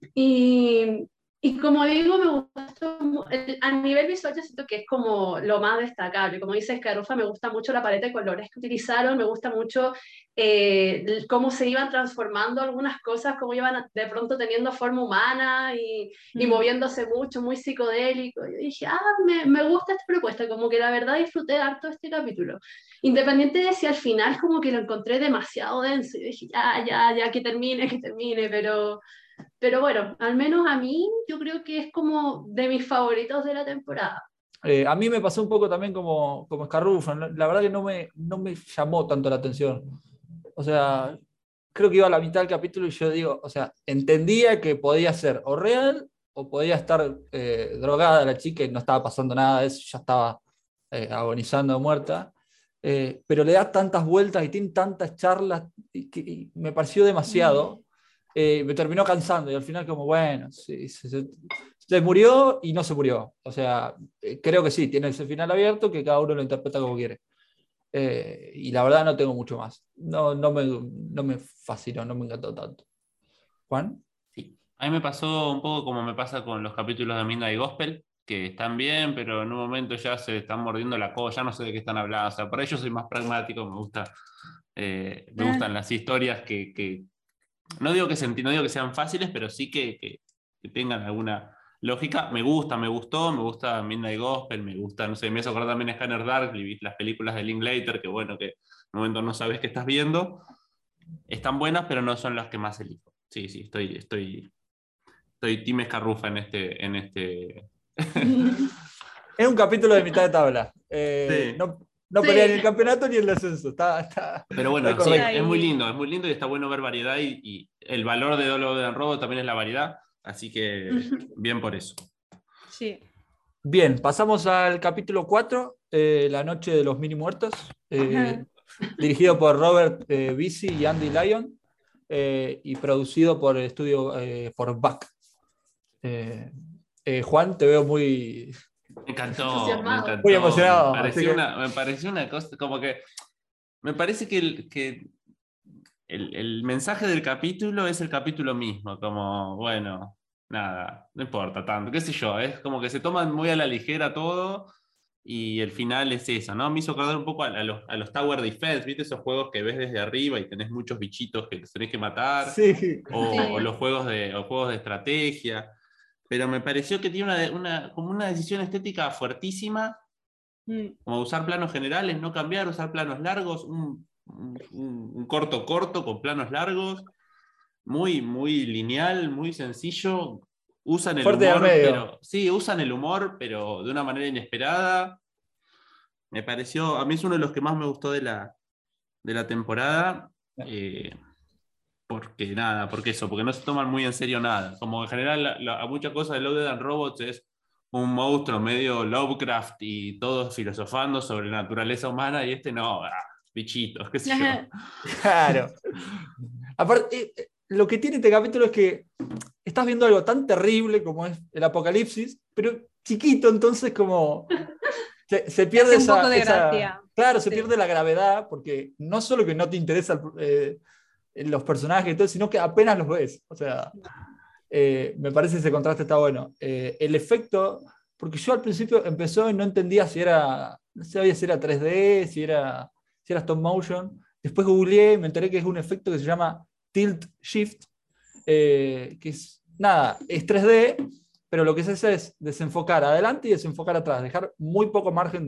Y, y como digo, me gustó, a nivel visual yo siento que es como lo más destacable. Como dice Escarufa, me gusta mucho la paleta de colores que utilizaron, me gusta mucho cómo se iban transformando algunas cosas, cómo iban de pronto teniendo forma humana y moviéndose mucho, muy psicodélico. Yo dije, me gusta esta propuesta, como que la verdad disfruté harto este capítulo. Independiente de si al final como que lo encontré demasiado denso y dije, ya, que termine, pero bueno, al menos a mí yo creo que es como de mis favoritos de la temporada. A mí me pasó un poco también como Scarrufo. La verdad que no me llamó tanto la atención. O sea, creo que iba a la mitad del capítulo y yo digo, o sea, entendía que podía ser o real o podía estar drogada la chica y no estaba pasando nada de eso, ya estaba agonizando muerta. pero le da tantas vueltas y tiene tantas charlas y me pareció demasiado. Me terminó cansando y al final como, bueno, sí, se murió y no se murió. O sea, creo que sí, tiene ese final abierto que cada uno lo interpreta como quiere. Y la verdad no tengo mucho más. No me fascinó, no me encantó tanto. ¿Juan? Sí. A mí me pasó un poco como me pasa con los capítulos de Midnight Gospel, que están bien, pero en un momento ya se están mordiendo la cola, ya no sé de qué están hablando. O sea, por ello soy más pragmático, me gustan las historias que no digo no digo que sean fáciles, pero sí que tengan alguna lógica. Me gusta Midnight Gospel, me gusta, no sé, me hace acordar también a Scanner Darkly, las películas de Linklater, que bueno, que en un momento no sabes qué estás viendo. Están buenas, pero no son las que más elijo. Sí, estoy Team Escarrufa en este. Es un capítulo de mitad de tabla. Sí. No pelea ni el campeonato ni el descenso. Pero bueno, está sí, correcto. es muy lindo y está bueno ver variedad y el valor de Love, Death & Robots también es la variedad, así que bien por eso. Sí. Bien, pasamos al capítulo 4, La Noche de los Mini Muertos, dirigido por Robert Bisi y Andy Lyon, y producido por el estudio por Buck. Juan, te veo muy... Me encantó, Entusiasmado. me encantó. Muy emocionado, Me así que- me pareció una cosa, como que me parece que el mensaje del capítulo es el capítulo mismo, como, bueno, nada, no importa tanto, qué sé yo, es como que se toman muy a la ligera todo y el final es eso, ¿no? Me hizo acordar un poco a los Tower Defense, ¿viste? Esos juegos que ves desde arriba y tenés muchos bichitos que los tenés que matar, Sí. o los juegos o juegos de estrategia, pero me pareció que tiene como una decisión estética fuertísima, como usar planos generales, no cambiar, usar planos largos, un corto con planos largos, muy lineal, muy sencillo. Usan el Fuerte al humor, medio. pero sí, usan el humor, pero de una manera inesperada. Me pareció, a mí es uno de los que más me gustó de la temporada. Porque no se toman muy en serio nada. Como en general, a muchas cosas de Love, Death & Robots es un monstruo medio Lovecraft y todos filosofando sobre la naturaleza humana, y este no, bichitos, qué sé yo. Claro. Aparte, lo que tiene este capítulo es que estás viendo algo tan terrible como es el apocalipsis, pero chiquito, entonces como se pierde Hace un poco de gracia. Claro, se Sí. pierde la gravedad, porque no solo que no te interesan los personajes y todo, sino que apenas los ves. O sea, me parece ese contraste está bueno. El efecto, porque yo al principio empezó y no entendía no sabía si era 3D, si era stop motion. Después googleé y me enteré que es un efecto que se llama tilt shift, que es, nada, es 3D, pero lo que se hace es desenfocar adelante y desenfocar atrás, dejar muy poco margen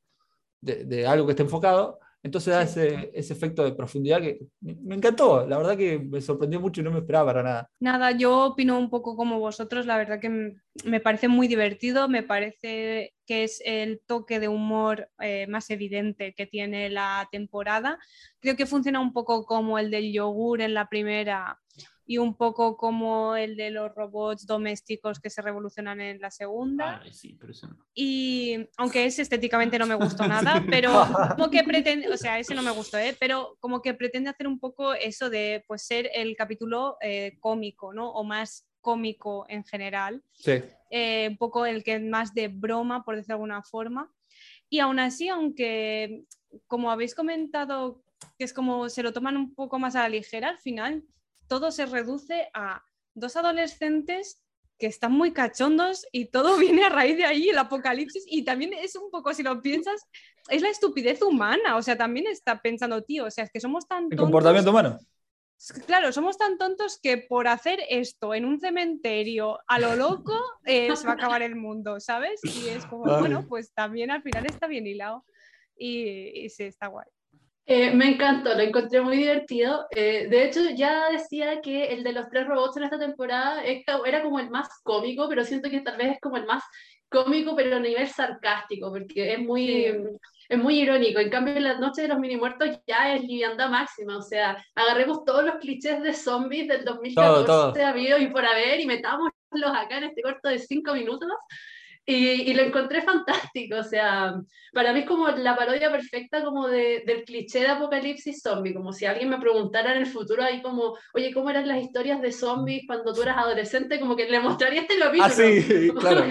de algo que esté enfocado. Entonces da ese efecto de profundidad que me encantó. La verdad que me sorprendió mucho y no me esperaba para nada. Nada, yo opino un poco como vosotros, la verdad que me parece muy divertido, me parece que es el toque de humor más evidente que tiene la temporada. Creo que funciona un poco como el del yogur en la primera y un poco como el de los robots domésticos que se revolucionan en la segunda. Ay, sí, pero eso no. Y aunque ese estéticamente no me gustó nada, pero como que pretende, o sea, ese no me gustó, pero como que pretende hacer un poco eso de pues ser el capítulo cómico, ¿no? O más cómico en general. Sí. Un poco el que es más de broma, por decirlo de alguna forma. Y aún así, aunque como habéis comentado, que es como se lo toman un poco más a la ligera, al final todo se reduce a dos adolescentes que están muy cachondos y todo viene a raíz de ahí, el apocalipsis, y también es un poco, si lo piensas, es la estupidez humana, o sea, también está pensando, tío, o sea, es que somos tan El tontos. comportamiento humano. Claro, somos tan tontos que por hacer esto en un cementerio a lo loco se va a acabar el mundo, ¿sabes? Y es como, Ay. bueno, pues también al final está bien hilado y sí, está guay. Me encantó, lo encontré muy divertido. De hecho, ya decía que el de los 3 robots en esta temporada era como el más cómico, pero siento que tal vez es como el más cómico, pero a nivel sarcástico, porque es muy irónico. En cambio, en la noche de los mini muertos ya es liviandad máxima. O sea, agarremos todos los clichés de zombies del 2014 Todo. habido y por haber y metámoslos acá en este corto de 5 minutos. Y lo encontré fantástico, o sea, para mí es como la parodia perfecta como del cliché de apocalipsis zombie, como si alguien me preguntara en el futuro ahí como, oye, ¿cómo eran las historias de zombies cuando tú eras adolescente? Como que le mostraría este capítulo. Ah, sí, claro.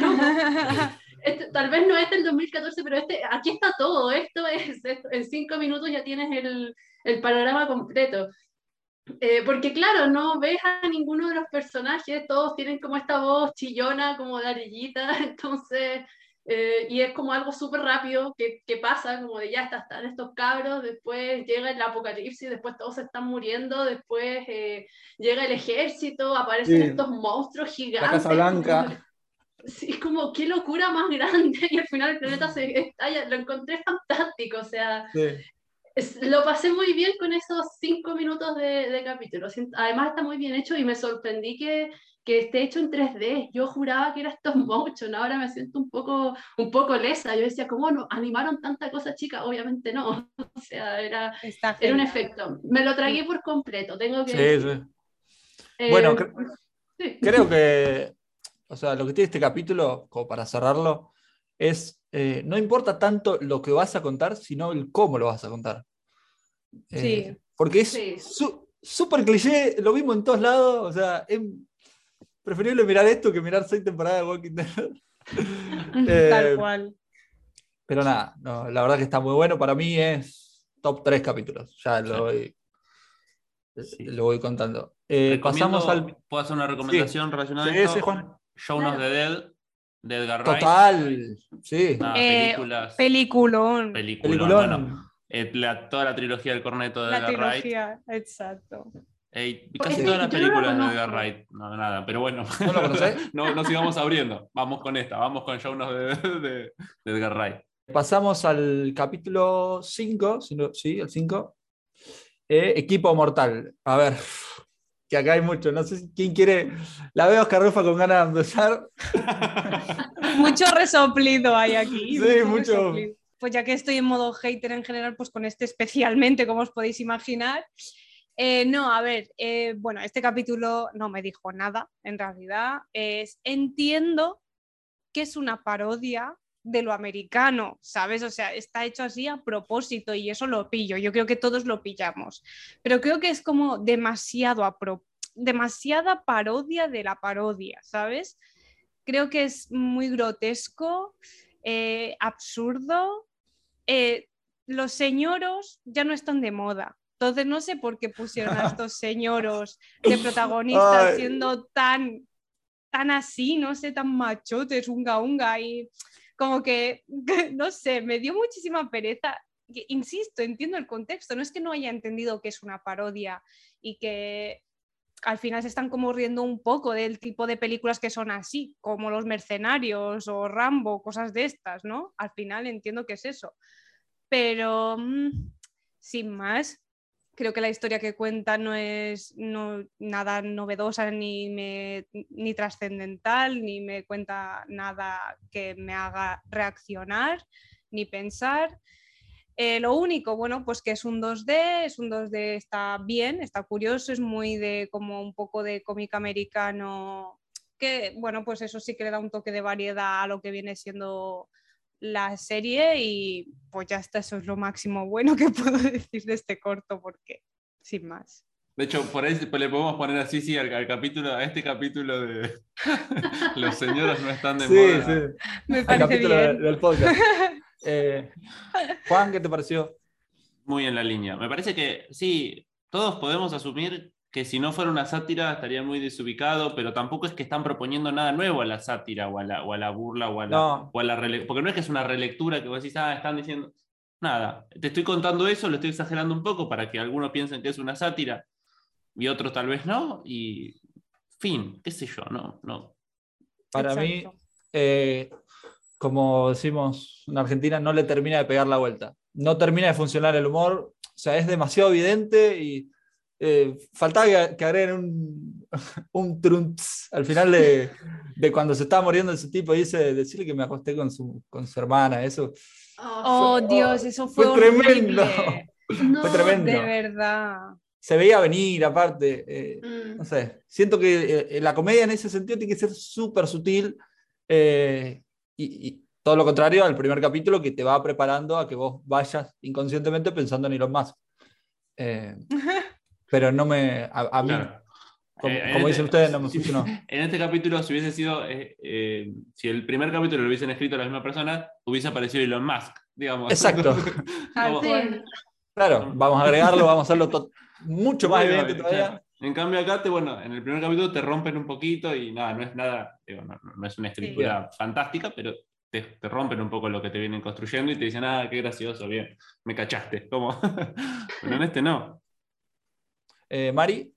Tal vez no es del 2014, pero aquí está todo, en 5 minutos ya tienes el panorama completo. Porque claro, no ves a ninguno de los personajes, todos tienen como esta voz chillona, como de arillita, entonces, y es como algo súper rápido que pasa, como de ya están estos cabros, después llega el apocalipsis, después todos se están muriendo, después llega el ejército, aparecen Sí, estos monstruos la Casa gigantes, como, Blanca. sí, es como qué locura más grande, y al final el planeta se estalla, lo encontré fantástico, o sea, Sí. lo pasé muy bien con esos 5 minutos de capítulo. Además está muy bien hecho y me sorprendí que esté hecho en 3D. Yo juraba que era stop motion, ahora me siento un poco lesa. Yo decía, ¿cómo no animaron tanta cosa chica? Obviamente no. O sea, Está era un genial. efecto. Me lo tragué por completo, tengo que Sí, decir. sí. Bueno, Sí. creo que, o sea, lo que tiene este capítulo, como para cerrarlo, es, no importa tanto lo que vas a contar, sino el cómo lo vas a contar. Sí, Porque es Sí. súper cliché, lo mismo en todos lados, o sea, es preferible mirar esto que mirar 6 temporadas de Walking Dead. tal Eh, cual. pero nada, no, la verdad que está muy bueno, para mí es top 3 capítulos, ya Sí, sí. lo voy contando. Pasamos al... Recomiendo, puedo hacer una Sí, recomendación relacionada a sí, sí, esto. Juan. Shaun of Claro. the Dead, de Edgar Wright. Total, sí, Nada, películas, Peliculón, peliculón. Bueno, peliculón. toda la trilogía del Corneto de la Edgar Wright. trilogía, exacto. Casi Sí. todas las Yo no lo películas de Edgar conozco. Wright. No, nada, pero bueno. ¿No lo conocés? No sigamos abriendo. Vamos con esta, vamos con Shaun of the Dead de Edgar Wright. Pasamos al capítulo 5, sí, el 5. Equipo Mortal. A ver, que acá hay mucho. No sé quién quiere. La veo a Oscar Rufa con ganas de empezar. Mucho resoplido hay aquí, Sí, mucho mucho. resoplido. Pues ya que estoy en modo hater en general, pues con este especialmente, como os podéis imaginar. No, a ver, bueno, este capítulo no me dijo nada, en realidad. Entiendo que es una parodia de lo americano, ¿sabes? O sea, está hecho así a propósito y eso lo pillo. Yo creo que todos lo pillamos. Pero creo que es como demasiada parodia de la parodia, ¿sabes? Creo que es muy grotesco, absurdo. Los señoros ya no están de moda. Entonces no sé por qué pusieron a estos señoros de protagonistas Ay, siendo tan así, no sé, tan machotes, unga unga, y como que, no sé, me dio muchísima pereza. Insisto, entiendo el contexto, no es que no haya entendido que es una parodia y que al final se están como riendo un poco del tipo de películas que son así, como Los Mercenarios o Rambo, cosas de estas, ¿no? Al final entiendo que es eso. Pero, sin más, creo que la historia que cuenta no es nada novedosa ni trascendental, ni me cuenta nada que me haga reaccionar ni pensar. Lo único, bueno, pues que es un 2D, está bien, está curioso, es muy de como un poco de cómic americano, que bueno, pues eso sí que le da un toque de variedad a lo que viene siendo la serie y pues ya está, eso es lo máximo bueno que puedo decir de este corto porque sin más. De hecho, por ahí le podemos poner así, sí, al capítulo, a este capítulo de Los señoros no están de sí, sí. moda. Me El parece capítulo bien. del podcast. Juan, ¿qué te pareció? Muy en la línea. Me parece que sí, todos podemos asumir que si no fuera una sátira estaría muy desubicado, pero tampoco es que están proponiendo nada nuevo a la sátira o a la burla No, porque no es que es una relectura que vos decís, están diciendo nada. Te estoy contando eso, lo estoy exagerando un poco para que algunos piensen que es una sátira y otros tal vez no, y fin, qué sé yo, no. para mí, Exacto. como decimos en Argentina, no le termina de pegar la vuelta. No termina de funcionar el humor. O sea, es demasiado evidente y faltaba que agreguen un trunts al final de cuando se estaba muriendo ese tipo. Dice, decirle que me acosté con su hermana. Eso fue, Oh, Dios, eso fue fue tremendo. horrible. Fue No, De tremendo. verdad. Se veía venir aparte. No mm, sé, siento que la comedia en ese sentido tiene que ser súper sutil. y todo lo contrario al primer capítulo, que te va preparando a que vos vayas inconscientemente pensando en Elon Musk. Pero no me. A mí, Claro. como dicen ustedes, no me funcionó. En este capítulo, si hubiese sido, si el primer capítulo lo hubiesen escrito la misma persona, hubiese aparecido Elon Musk, digamos. Exacto. Tal Como- cual. Claro, vamos a agregarlo, vamos a hacerlo mucho más Bueno, evidente todavía. claro. En cambio acá, bueno, en el primer capítulo te rompen un poquito y nada, no es nada, digo, no es una escritura fantástica, pero te rompen un poco lo que te vienen construyendo y te dicen, qué gracioso, bien, me cachaste. Como, pero en este no. Mari,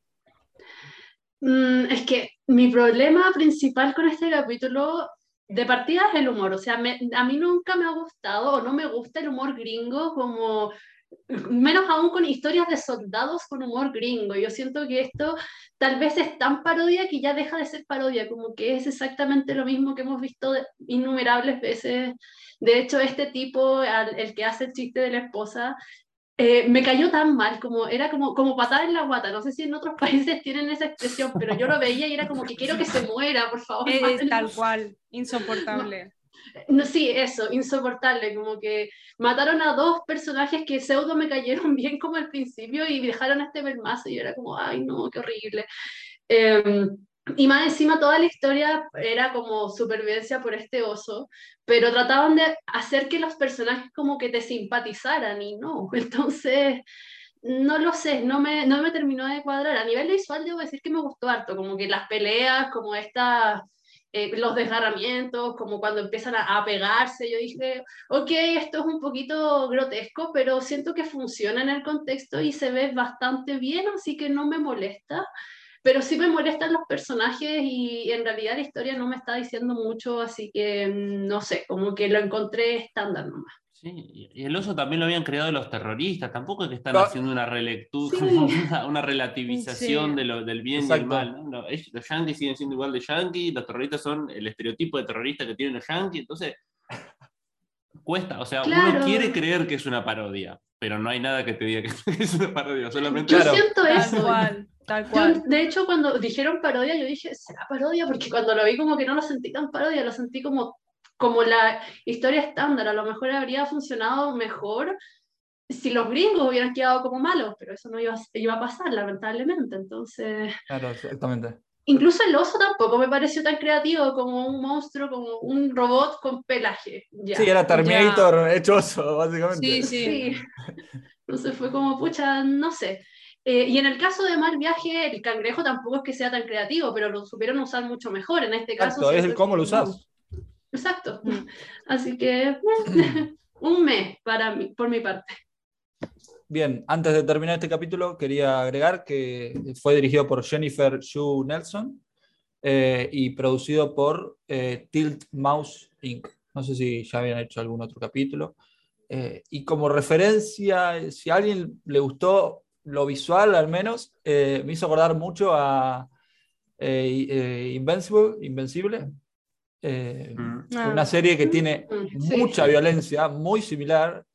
Es que mi problema principal con este capítulo de partida es el humor. O sea, a mí nunca me ha gustado o no me gusta el humor gringo, como menos aún con historias de soldados con humor gringo. Yo siento que esto tal vez es tan parodia que ya deja de ser parodia, como que es exactamente lo mismo que hemos visto innumerables veces. De hecho, este tipo, el que hace el chiste de la esposa, me cayó tan mal, era como patada en la guata. No sé si en otros países tienen esa expresión, pero yo lo veía y era como que quiero que se muera, por favor. Es mátenlo. tal cual, insoportable. No, sí, eso, insoportable, como que mataron a dos personajes que pseudo me cayeron bien como al principio y dejaron a este pelmazo y yo era como, ay no, qué horrible. Eh, y más encima toda la historia era como supervivencia por este oso, pero trataban de hacer que los personajes como que te simpatizaran y no, entonces no lo sé, no me terminó de cuadrar. A nivel visual debo decir que me gustó harto, como que las peleas, como estas, los desgarramientos, como cuando empiezan a pegarse, yo dije, ok, esto es un poquito grotesco, pero siento que funciona en el contexto y se ve bastante bien, así que no me molesta. Pero sí me molestan los personajes y en realidad la historia no me está diciendo mucho, así que no sé, como que lo encontré estándar nomás. Sí, y el oso también lo habían creado los terroristas, tampoco es que están No, haciendo una relectura, Sí, una relativización Sí. del bien y el exacto. mal, ¿no? Los yanquis siguen siendo igual de yanquis, los terroristas son el estereotipo de terrorista que tienen los yanquis, entonces cuesta, o sea, uno quiere claro. creer que es una parodia, pero no hay nada que te diga que es una parodia, solamente Yo Claro. siento Tal eso. cual, tal Yo, cual. de hecho, cuando dijeron parodia, yo dije, ¿será parodia? Porque cuando lo vi como que no lo sentí tan parodia, lo sentí como la historia estándar. A lo mejor habría funcionado mejor si los gringos hubieran quedado como malos, pero eso no iba a pasar, lamentablemente. Entonces, Claro, exactamente. incluso el oso tampoco me pareció tan creativo como un monstruo, como un robot con pelaje. Sí, Ya. era Ya. Terminator hecho oso, Sí, básicamente. sí. Sí. Entonces fue como, pucha, no sé. Y en el caso de Mal Viaje, el cangrejo tampoco es que sea tan creativo, pero lo supieron usar mucho mejor. En este caso Exacto, es el siento cómo lo que no. usás. Exacto. Mm. Así que un mes para mí, por mi parte. Bien, antes de terminar este capítulo, quería agregar que fue dirigido por Jennifer Shue Nelson y producido por Tilt Mouse Inc. No sé si ya habían hecho algún otro capítulo. Y como referencia, si a alguien le gustó lo visual, al menos, me hizo acordar mucho a Invencible. Una Ah, serie que tiene Sí. mucha violencia, muy similar,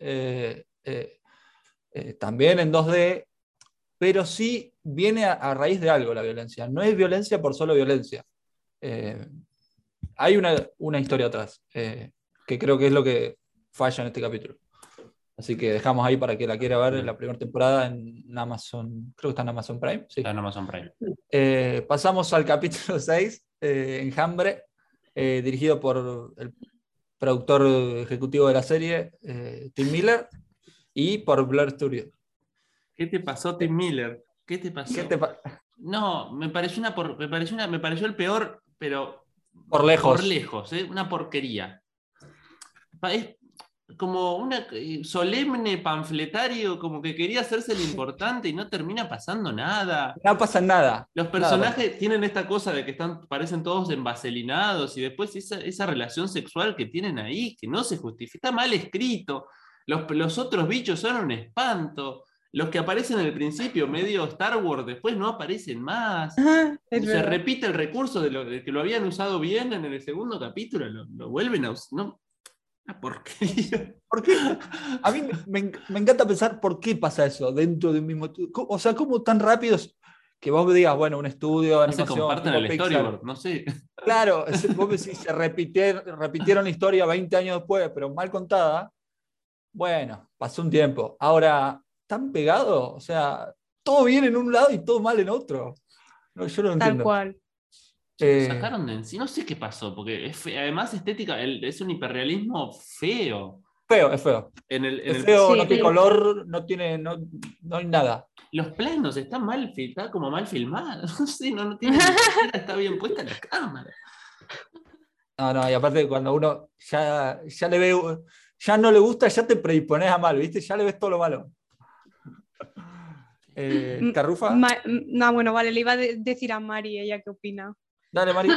también en 2D, pero sí viene a raíz de algo la violencia. No es violencia por solo violencia. Eh, Hay una historia atrás, que creo que es lo que falla en este capítulo. Así que dejamos ahí para que la quiera ver en la primera temporada en Amazon, creo que está en Amazon Prime. Sí. Está en Amazon Prime. Pasamos al capítulo 6, Enjambre, dirigido por el productor ejecutivo de la serie, Tim Miller, y por Blur Studio. ¿Qué te pasó, Tim Miller? ¿Qué te pasó? ¿Qué te No, me pareció me pareció el peor, pero Por lejos. por lejos, ¿eh? Una porquería. Es como una solemne panfletario, como que quería hacerse el importante y no termina pasando nada. No pasa nada. Los Nada personajes tienen esta cosa de que parecen todos envaselinados y después esa relación sexual que tienen ahí, que no se justifica, está mal escrito. Los otros bichos son un espanto. Los que aparecen al principio, medio Star Wars, después no aparecen más. es Se verdad. repite el recurso de que lo habían usado bien en el segundo capítulo, lo vuelven a usar. No, una porquería. ¿Por qué? A mí me encanta pensar por qué pasa eso dentro de un mismo. O sea, cómo tan rápido que vos digas, bueno, un estudio de No se animación comparten tipo el Pixar. storyboard, no sé. Claro, vos decís, se repitieron la historia 20 años después, pero mal contada. Bueno, pasó un tiempo. Ahora, ¿tan pegado? O sea, todo bien en un lado y todo mal en otro. No, yo no lo Tal entiendo. cual. Lo sacaron de en sí, no sé qué pasó, porque además estética, es un hiperrealismo feo. Feo, es feo. Es feo, Sí, no tiene feo. color, no hay nada. Los planos están mal, está como mal filmados, no sé, no tiene ni siquiera está bien puesta la cámara. No, y aparte cuando uno ya le ve, ya no le gusta, ya te predispones a mal, ¿viste? Ya le ves todo lo malo. ¿Carrufa? No, bueno, vale, le iba a decir a Mari, ella qué opina. Dale, Mari.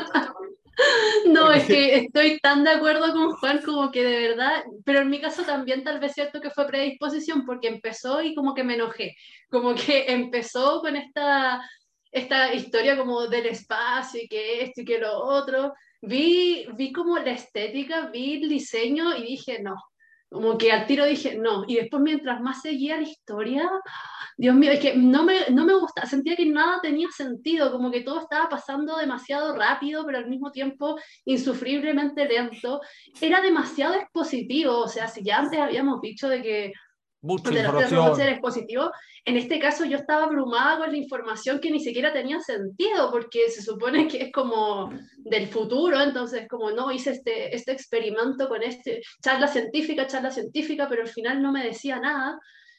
No, es que estoy tan de acuerdo con Juan como que de verdad, pero en mi caso también tal vez cierto que fue predisposición porque empezó y como que me enojé, como que empezó con esta historia como del espacio y que esto y que lo otro, vi como la estética, vi el diseño y dije no, como que al tiro dije no, y después mientras más seguía la historia, Dios mío, es que no me gusta, sentía que nada tenía sentido, como que todo estaba pasando demasiado rápido, pero al mismo tiempo insufriblemente lento. Era demasiado expositivo, o sea, si ya antes habíamos dicho de que Mucha de los tres robots era información. expositivo, en este caso yo estaba abrumada con la información que ni siquiera tenía sentido, porque se supone que es como del futuro, entonces como no, hice este experimento con charla científica, pero al final no me decía nada.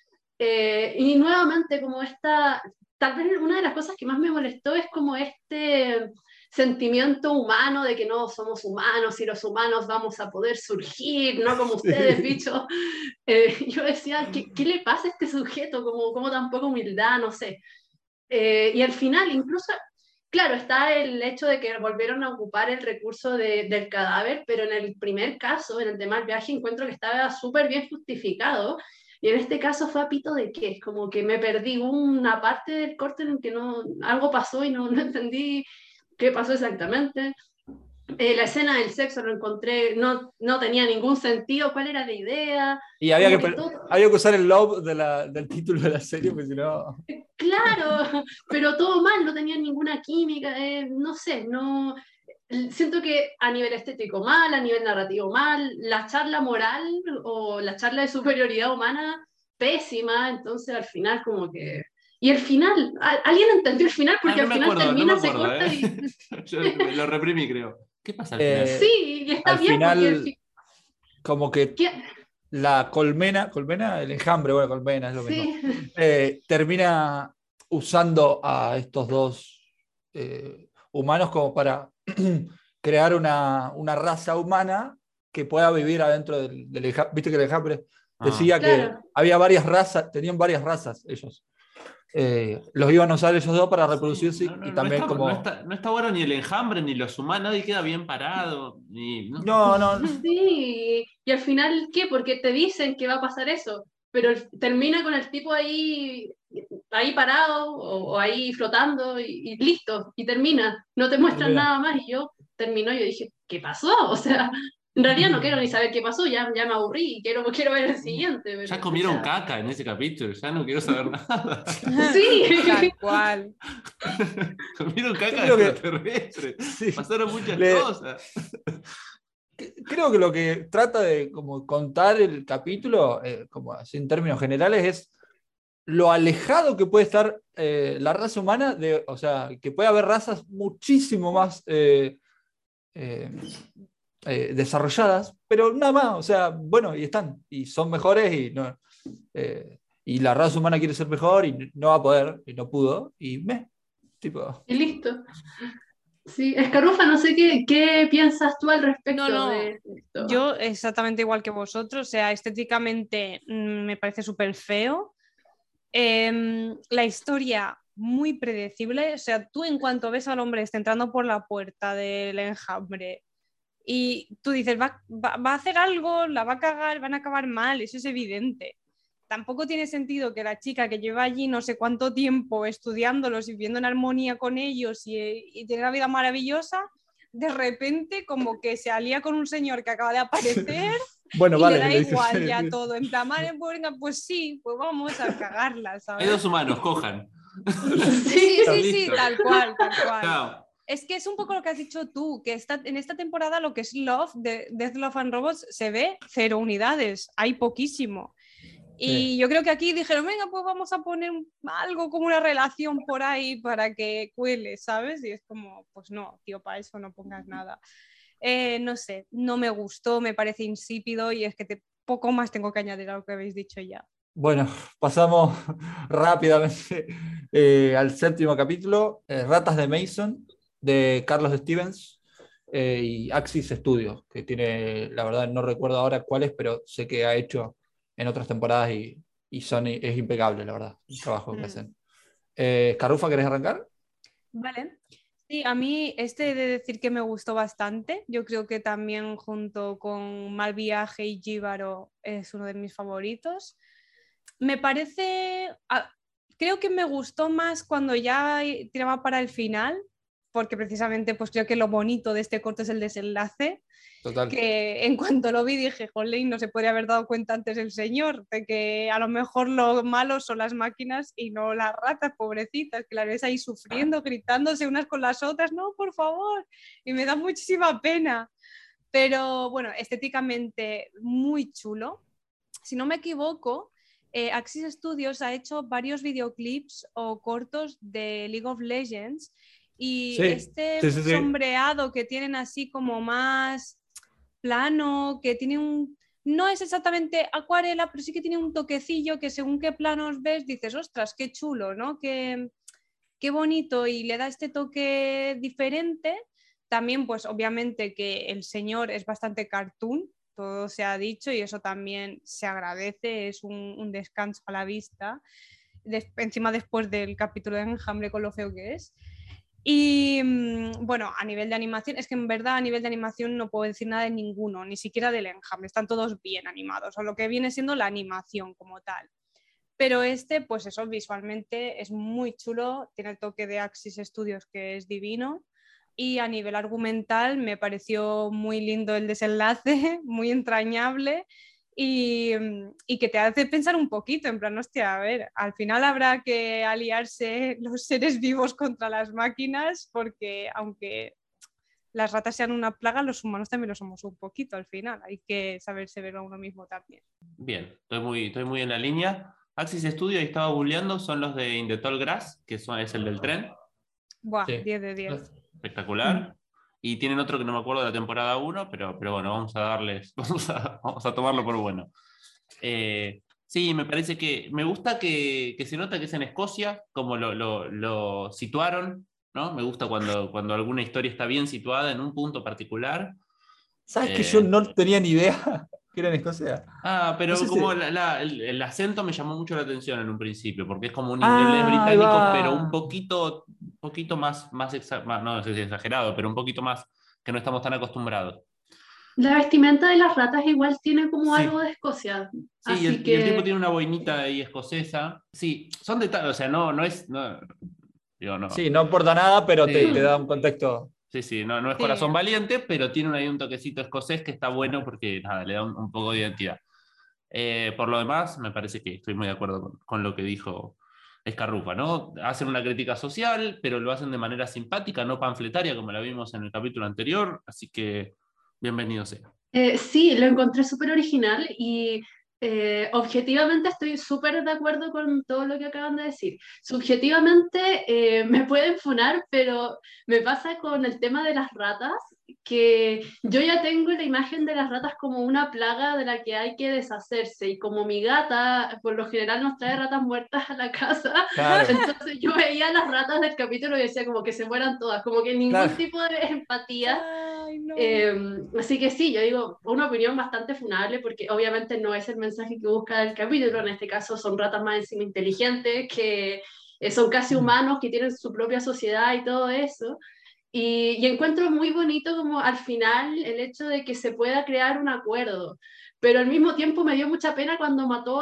Y nuevamente, como tal vez una de las cosas que más me molestó es como este sentimiento humano de que no somos humanos y los humanos vamos a poder surgir, no como ustedes, Sí. bichos. Yo decía, ¿qué le pasa a este sujeto? Como tan poca humildad, no sé. Y al final, incluso, claro, está el hecho de que volvieron a ocupar el recurso del cadáver, pero en el primer caso, en el tema del viaje, encuentro que estaba súper bien justificado. Y en este caso fue a pito de qué, como que me perdí una parte del corte en que algo pasó y no entendí qué pasó exactamente. La escena del sexo lo encontré, no tenía ningún sentido, cuál era la idea, Y como que todo, había que usar el love del título de la serie, porque si no. claro, pero todo mal, no tenía ninguna química, no sé, no, siento que a nivel estético mal, a nivel narrativo mal, la charla moral o la charla de superioridad humana pésima, entonces al final como que... Y el final, ¿alguien entendió el final? Porque No al me final acuerdo, termina, se corta ¿eh? y... Yo lo reprimí, creo. ¿Qué pasa al final? Sí, y está Al bien porque final, como que la colmena, el enjambre, bueno, colmena es lo mismo, sí, termina usando a estos dos humanos como para crear una raza humana que pueda vivir adentro del enjambre. Viste que el enjambre decía que claro. había varias razas, tenían varias razas ellos. Los iban a usar ellos dos para reproducirse Sí, y también como... no está bueno ni el enjambre, ni los humanos, nadie queda bien parado. ¿No? No, Sí, y al final, ¿qué? Porque te dicen que va a pasar eso, pero termina con el tipo ahí parado o ahí flotando y listo, y termina, no te muestran termina. nada más y yo dije, ¿qué pasó? O sea, en realidad no quiero ni saber qué pasó, ya me aburrí, quiero ver el siguiente, Ya pero comieron pucha, caca en ese capítulo, ya no quiero saber nada. sí, Tal cual. Comieron Yo caca creo que extraterrestre. sí, Pasaron muchas cosas. creo que lo que trata de como contar el capítulo, como así en términos generales, es lo alejado que puede estar la raza humana de, o sea, que puede haber razas muchísimo más eh, desarrolladas, pero nada más, o sea, bueno, y están, y son mejores y la raza humana quiere ser mejor y no va a poder, y no pudo, tipo. y listo. Sí, Escarufa, no sé qué piensas tú al No, respecto no, de esto. yo exactamente igual que vosotros, o sea, estéticamente me parece súper feo. La historia muy predecible, o sea, tú en cuanto ves al hombre este entrando por la puerta del enjambre y tú dices, va a hacer algo, la va a cagar, van a acabar mal, eso es evidente. Tampoco tiene sentido que la chica que lleva allí no sé cuánto tiempo estudiándolos y viviendo en armonía con ellos y tiene una vida maravillosa, de repente como que se alía con un señor que acaba de aparecer Bueno, y le vale, da le dice, igual ya sí. todo. En plan, vale, pues, venga, pues sí, pues vamos a cagarla, Hay dos ¿sabes? humanos, cojan. Sí, Está sí, sí, listo. tal cual, tal cual. Chao. Es que es un poco lo que has dicho tú, que en esta temporada lo que es Death, Love and Robots se ve 0 unidades, hay poquísimo. Y Sí. yo creo que aquí dijeron, venga, pues vamos a poner algo como una relación por ahí para que cuele, ¿sabes? Y es como, pues no, tío, para eso no pongas nada. No sé, no me gustó, me parece insípido y es que poco más tengo que añadir a lo que habéis dicho ya. Bueno, pasamos rápidamente al séptimo capítulo, Ratas de Mason, de Carlos Stevens y Axis Studios, que tiene, la verdad no recuerdo ahora cuáles, pero sé que ha hecho en otras temporadas y es impecable, la verdad, el trabajo que hacen. Carufa, ¿querés arrancar? Vale. Sí, a mí este he de decir que me gustó bastante. Yo creo que también junto con Mal Viaje y Jíbaro es uno de mis favoritos. Me parece, creo que me gustó más cuando ya tiraba para el final, porque precisamente pues creo que lo bonito de este corto es el desenlace, Total. que en cuanto lo vi dije, jolín, no se podría haber dado cuenta antes el señor, de que a lo mejor lo malo son las máquinas y no las ratas, pobrecitas, que las ves ahí sufriendo, gritándose unas con las otras, no, por favor, y me da muchísima pena. Pero bueno, estéticamente muy chulo. Si no me equivoco, Axis Studios ha hecho varios videoclips o cortos de League of Legends y Sí, este sí, sí, sí. sombreado que tienen así como más plano, que tiene no es exactamente acuarela, pero sí que tiene un toquecillo que según qué planos ves dices, ostras, qué chulo, ¿no? Qué bonito y le da este toque diferente. También, pues obviamente que el señor es bastante cartoon, todo se ha dicho y eso también se agradece, es un descanso a la vista, encima después del capítulo de Enjambre con lo feo que es. Y bueno, a nivel de animación, es que en verdad a nivel de animación no puedo decir nada de ninguno, ni siquiera del Enjambre, están todos bien animados, o lo que viene siendo la animación como tal. Pero este, pues eso, visualmente es muy chulo, tiene el toque de Axis Studios que es divino y a nivel argumental me pareció muy lindo el desenlace, muy entrañable y que te hace pensar un poquito, en plan, hostia, a ver, al final habrá que aliarse los seres vivos contra las máquinas porque aunque las ratas sean una plaga, los humanos también lo somos un poquito al final, hay que saberse verlo a uno mismo también. Bien, estoy muy en la línea. Axis Studio, ahí estaba googleando, son los de In the Tall Grass, es el del tren. Buah, Sí. 10 de 10. Espectacular. Y tienen otro que no me acuerdo de la temporada 1, pero bueno, vamos a darles, vamos a tomarlo por bueno. Sí, me parece que me gusta que se nota que es en Escocia, como lo situaron, ¿no? Me gusta cuando alguna historia está bien situada en un punto particular. ¿Sabes que yo Eh, no tenía ni idea que era en Escocia? No pero sé como si. el acento me llamó mucho la atención en un principio, porque es como él es Ah, ahí británico, pero un va. poquito no sé si exagerado, pero un poquito más que no estamos tan acostumbrados. La vestimenta de las ratas igual tiene como algo Sí, de Escocia, sí, y así el tipo que tiene una boinita ahí escocesa. Sí, son detalles, o sea, no es, no, digo, no. Sí, no aporta nada, pero te Sí, da un contexto. sí, no es Sí. corazón valiente, pero tiene ahí un toquecito escocés que está bueno porque nada, le da un poco de identidad. Por lo demás, me parece que estoy muy de acuerdo con lo que dijo Escarrufa, ¿no? Hacen una crítica social, pero lo hacen de manera simpática, no panfletaria, como la vimos en el capítulo anterior, así que bienvenido sea. sí, lo encontré súper original y objetivamente estoy súper de acuerdo con todo lo que acaban de decir. Subjetivamente me pueden funar, pero me pasa con el tema de las ratas, que yo ya tengo la imagen de las ratas como una plaga de la que hay que deshacerse y como mi gata por lo general nos trae ratas muertas a la casa, Claro, entonces yo veía las ratas del capítulo y decía como que se mueran todas, como que ningún claro. tipo de empatía. Ay, no. Eh, Así que sí, yo digo, una opinión bastante funable porque obviamente no es el mensaje que busca el capítulo, en este caso son ratas más encima inteligentes, que son casi humanos, que tienen su propia sociedad y todo eso. Y encuentro muy bonito como al final el hecho de que se pueda crear un acuerdo, pero al mismo tiempo me dio mucha pena cuando mató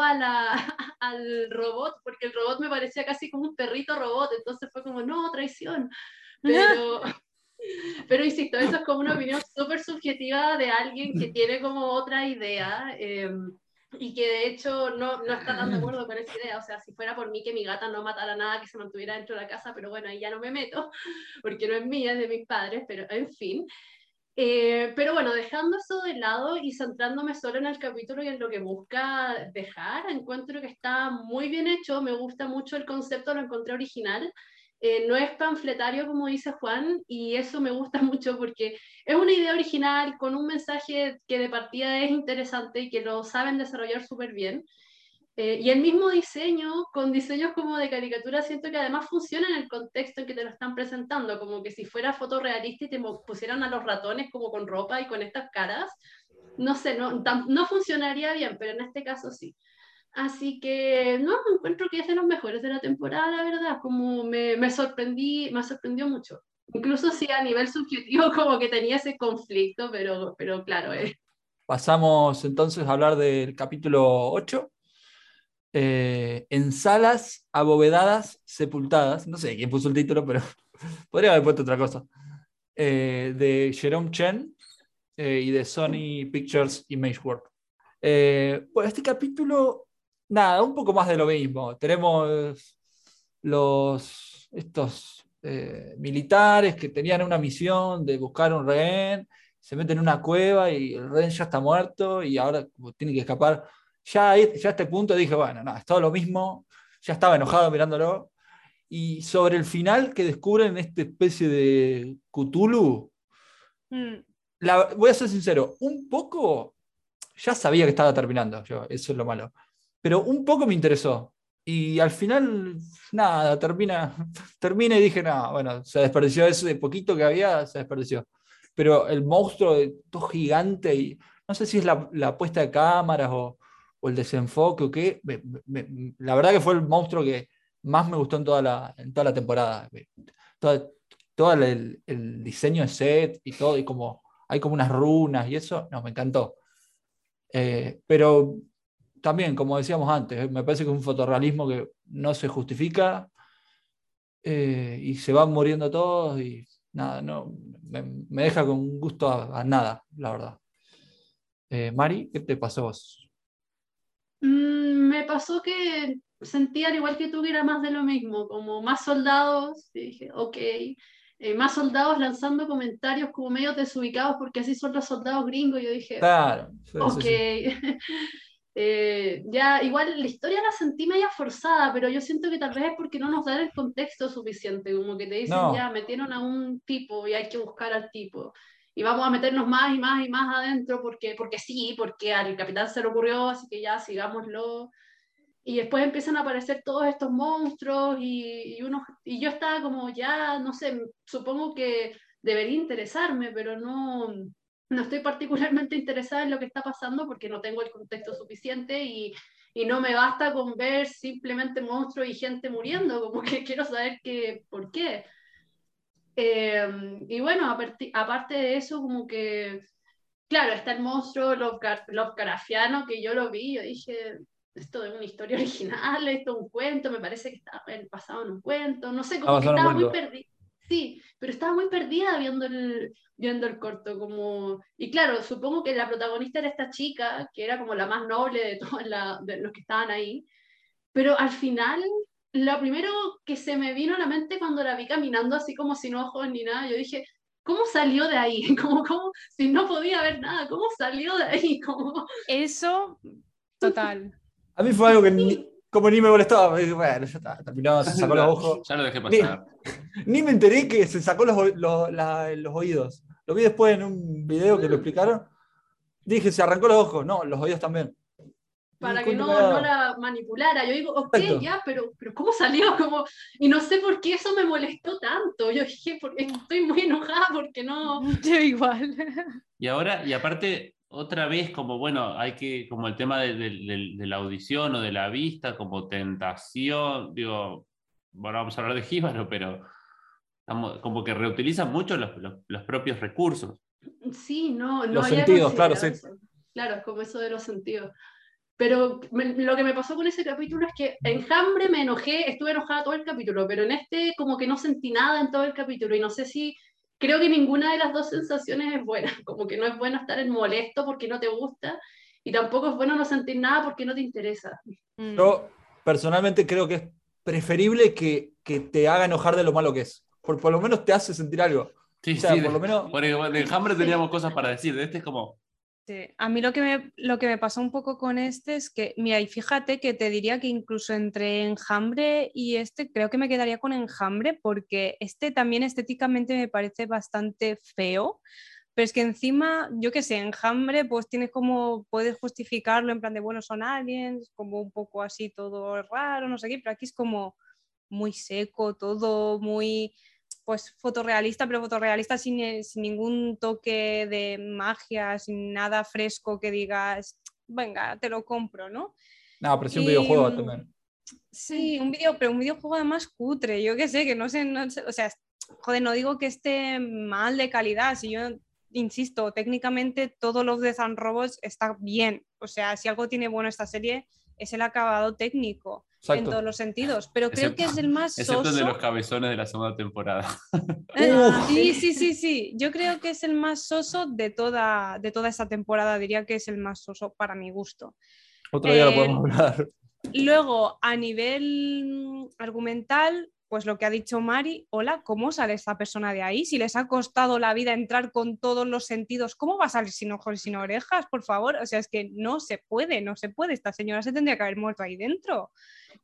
al robot, porque el robot me parecía casi como un perrito robot, entonces fue como, no, traición. Pero pero insisto, eso es como una opinión súper subjetiva de alguien que tiene como otra idea. y que de hecho no está tan de acuerdo con esa idea. O sea, si fuera por mí que mi gata no matara nada, que se mantuviera dentro de la casa, pero bueno, ahí ya no me meto, porque no es mía, es de mis padres, pero en fin. Pero bueno, dejando eso de lado y centrándome solo en el capítulo y en lo que busca dejar, encuentro que está muy bien hecho, me gusta mucho el concepto, lo encontré original. No es panfletario como dice Juan, y eso me gusta mucho porque es una idea original con un mensaje que de partida es interesante y que lo saben desarrollar súper bien. Y el mismo diseño, con diseños como de caricatura, siento que además funciona en el contexto en que te lo están presentando, como que si fuera fotorrealista y te pusieran a los ratones como con ropa y con estas caras, no sé, no funcionaría bien, pero en este caso sí. Así que no, encuentro que es de los mejores de la temporada, la verdad, como me sorprendió mucho. Incluso si a nivel subjetivo como que tenía ese conflicto, pero claro, Pasamos entonces a hablar del capítulo 8. En salas abovedadas sepultadas. No sé quién puso el título, pero podría haber puesto otra cosa. De Jerome Chen y de Sony Pictures Imageworks. Bueno, este capítulo, nada, un poco más de lo mismo. Tenemos estos militares que tenían una misión de buscar un rehén, se meten en una cueva y el rehén ya está muerto y ahora como tiene que escapar. Ya a este punto dije, bueno, no, es todo lo mismo, ya estaba enojado mirándolo. Y sobre el final que descubren esta especie de Cthulhu, Mm. voy a ser sincero, un poco ya sabía que estaba terminando, yo, eso es lo malo. Pero un poco me interesó. Y al final, nada, termina y dije, no, bueno, se desperdició ese poquito que había, se desperdició. Pero el monstruo de todo gigante, y no sé si es la puesta de cámaras o el desenfoque o qué, la verdad que fue el monstruo que más me gustó en toda la temporada. Todo, todo el diseño de set y todo, y como hay como unas runas y eso, no, me encantó. Pero también, como decíamos antes, me parece que es un fotorrealismo que no se justifica y se van muriendo todos y nada, no, me deja con un gusto a nada, la verdad. Mari, ¿qué te pasó a vos? Me pasó que sentía, al igual que tú, que era más de lo mismo, como más soldados, y dije, ok, más soldados lanzando comentarios como medios desubicados, porque así son los soldados gringos, yo dije, Claro, sí, sí, ok. sí. Ya, igual la historia la sentí media forzada, pero yo siento que tal vez es porque no nos dan el contexto suficiente, como que te dicen ya, No, metieron a un tipo y hay que buscar al tipo. Y vamos a meternos más y más y más adentro porque sí, porque al capitán se le ocurrió, así que ya sigámoslo. Y después empiezan a aparecer todos estos monstruos y yo estaba como ya, no sé, supongo que debería interesarme, pero no estoy particularmente interesada en lo que está pasando porque no tengo el contexto suficiente y no me basta con ver simplemente monstruos y gente muriendo, como que quiero saber por qué. Y bueno, aparte de eso, como que claro, está el monstruo Lovecraftiano que yo lo vi, yo dije, esto es una historia original, esto es un cuento, me parece que está basado en un cuento, no sé, ha como que pasado un estaba muy cuento. perdida, sí, pero estaba muy perdida viendo el corto, como, y claro, supongo que la protagonista era esta chica, que era como la más noble de todos de los que estaban ahí, pero al final, lo primero que se me vino a la mente cuando la vi caminando así como sin ojos ni nada, yo dije, ¿cómo salió de ahí? Como, si no podía ver nada, ¿cómo salió de ahí? Como, Eso, total. A mí fue algo que sí, como ni me molestaba. Dije, bueno, ya está, terminó, se sacó los ojos. Ya lo dejé Ni, pasar. ni me enteré que se sacó los oídos. Lo vi después en un video que lo explicaron. Dije, se arrancó los ojos. No, los oídos también. Ni para que cuenta me no, había no dado. la manipulara. Yo digo, ok, Exacto. ya, pero ¿cómo salió? Como, y no sé por qué eso me molestó tanto. Yo dije, porque estoy muy enojada porque no. Yo igual. Y ahora, y aparte, otra vez, como bueno, hay que, como el tema de la audición o de la vista, como tentación, digo, bueno, vamos a hablar de Jíbaro, pero como que reutilizan mucho los propios recursos. Sí, no Los había sentidos, claro, considerado sí. eso. Claro, es como eso de los sentidos. Pero lo que me pasó con ese capítulo es que en Hambre me enojé, estuve enojada todo el capítulo, pero en este como que no sentí nada en todo el capítulo y no sé si, creo que ninguna de las dos sensaciones es buena, como que no es bueno estar en molesto porque no te gusta Y tampoco es bueno no sentir nada porque no te interesa. Yo personalmente creo que es preferible que te haga enojar de lo malo que es. Por lo menos te hace sentir algo. Sí, O sea, sí, por lo menos... porque de Enjambre teníamos cosas para decir, de este es como... Sí. A mí lo que me pasó un poco con este es que, mira, y fíjate que te diría que incluso entre Enjambre y este, creo que me quedaría con Enjambre porque este también estéticamente me parece bastante feo, pero es que encima, yo qué sé, Enjambre pues tienes como, puedes justificarlo en plan de, bueno, son aliens, como un poco así todo raro, no sé qué, pero aquí es como muy seco, todo muy pues fotorrealista, pero fotorrealista sin ningún toque de magia, sin nada fresco que digas, venga, te lo compro, ¿no? No, pero sí un Y videojuego también. sí, pero un videojuego además cutre, yo qué sé, que no sé, o sea, joder, no digo que esté mal de calidad, si yo insisto, técnicamente todo Love, Death and Robots está bien, o sea, si algo tiene bueno esta serie es el acabado técnico. En todos Exacto. los sentidos, pero creo que es el más Excepto el de los soso. cabezones de la segunda temporada. Sí. Yo creo que es el más soso de toda esta temporada. Diría que es el más soso para mi gusto. Otro día lo podemos hablar. Luego, a nivel argumental, pues lo que ha dicho Mari, hola, ¿cómo sale esta persona de ahí? Si les ha costado la vida entrar con todos los sentidos, ¿cómo va a salir sin ojos y sin orejas? Por favor, o sea, es que no se puede. Esta señora se tendría que haber muerto ahí dentro.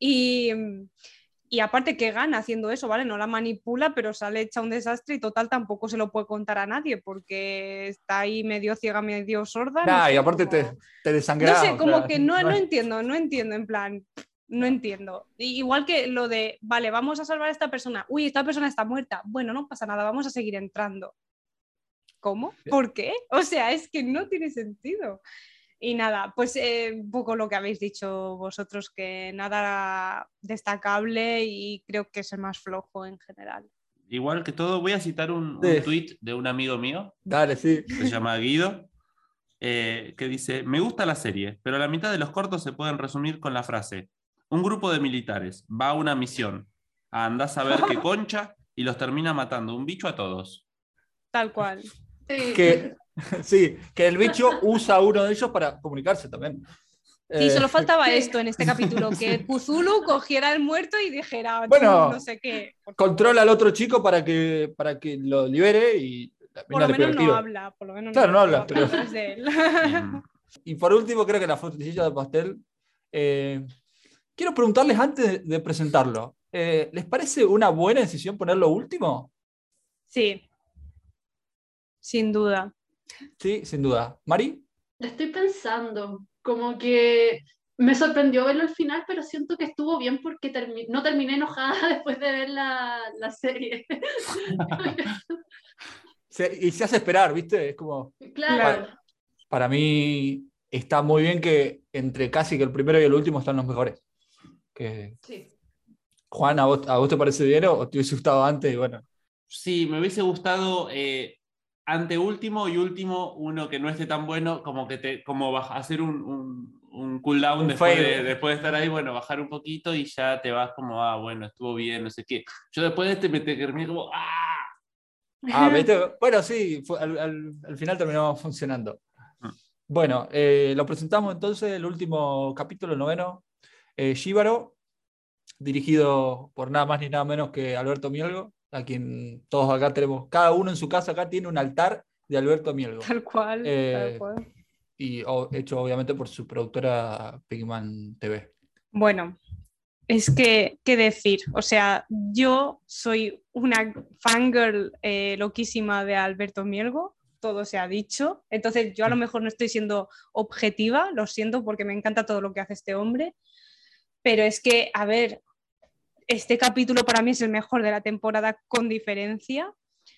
Y aparte que gana haciendo eso, ¿vale? No la manipula, pero sale hecha un desastre y total tampoco se lo puede contar a nadie porque está ahí medio ciega, medio sorda. Nah, No sé, y aparte como... te No desangrás. sé, O como sea, que no entiendo, en plan, no entiendo. Igual que lo de, vale, vamos a salvar a esta persona. Uy, esta persona está muerta. Bueno, no pasa nada, vamos a seguir entrando. ¿Cómo? ¿Por qué? O sea, es que no tiene sentido. Y nada, pues un poco lo que habéis dicho vosotros, que nada destacable y creo que es el más flojo en general. Igual que todo, voy a citar un Sí. tweet de un amigo mío, Dale, sí. que se llama Guido, que dice, me gusta la serie, pero la mitad de los cortos se pueden resumir con la frase, un grupo de militares va a una misión, andás a ver qué concha, y los termina matando un bicho a todos. Tal cual. Sí. Sí, que el bicho usa a uno de ellos para comunicarse también. Sí, solo faltaba Sí. esto en este capítulo, que Cthulhu cogiera al muerto y dijera, tú Bueno, no sé qué. controla al otro chico para que lo libere y la Por mina lo le pega menos el no tiro. habla, por lo menos Claro, no habla, habla pero... a través de él. Y por último, creo que la frutilla de pastel. Quiero preguntarles antes de presentarlo. ¿Les parece una buena decisión ponerlo último? Sí, sin duda. Sí, sin duda. ¿Mari? Lo estoy pensando, como que me sorprendió verlo al final, pero siento que estuvo bien porque no terminé enojada después de ver la serie. Y se hace esperar, ¿viste? Es como... Claro, Para mí está muy bien que entre casi que el primero y el último están los mejores. Que... sí. Juan, a vos te parece bien o te hubiese gustado antes? Y bueno, Sí, me hubiese gustado anteúltimo y último, uno que no esté tan bueno, como que como hacer un cooldown un después fade. después de estar ahí, bueno, bajar un poquito y ya te vas como, bueno, estuvo bien, no sé qué. Yo después de este me terminé como, ¿Viste? Bueno, sí, al final terminó funcionando. Bueno, lo presentamos entonces, el último capítulo, el noveno, Jíbaro, dirigido por nada más ni nada menos que Alberto Mielgo, a quien todos acá tenemos, cada uno en su casa acá tiene un altar de Alberto Mielgo. Tal cual, tal Eh, cual. y hecho obviamente por su productora Pigman TV. Bueno, es que, ¿qué decir? O sea, yo soy una fangirl loquísima de Alberto Mielgo, todo se ha dicho. Entonces, yo a lo mejor no estoy siendo objetiva, lo siento porque me encanta todo lo que hace este hombre. Pero es que, a ver, este capítulo para mí es el mejor de la temporada con diferencia.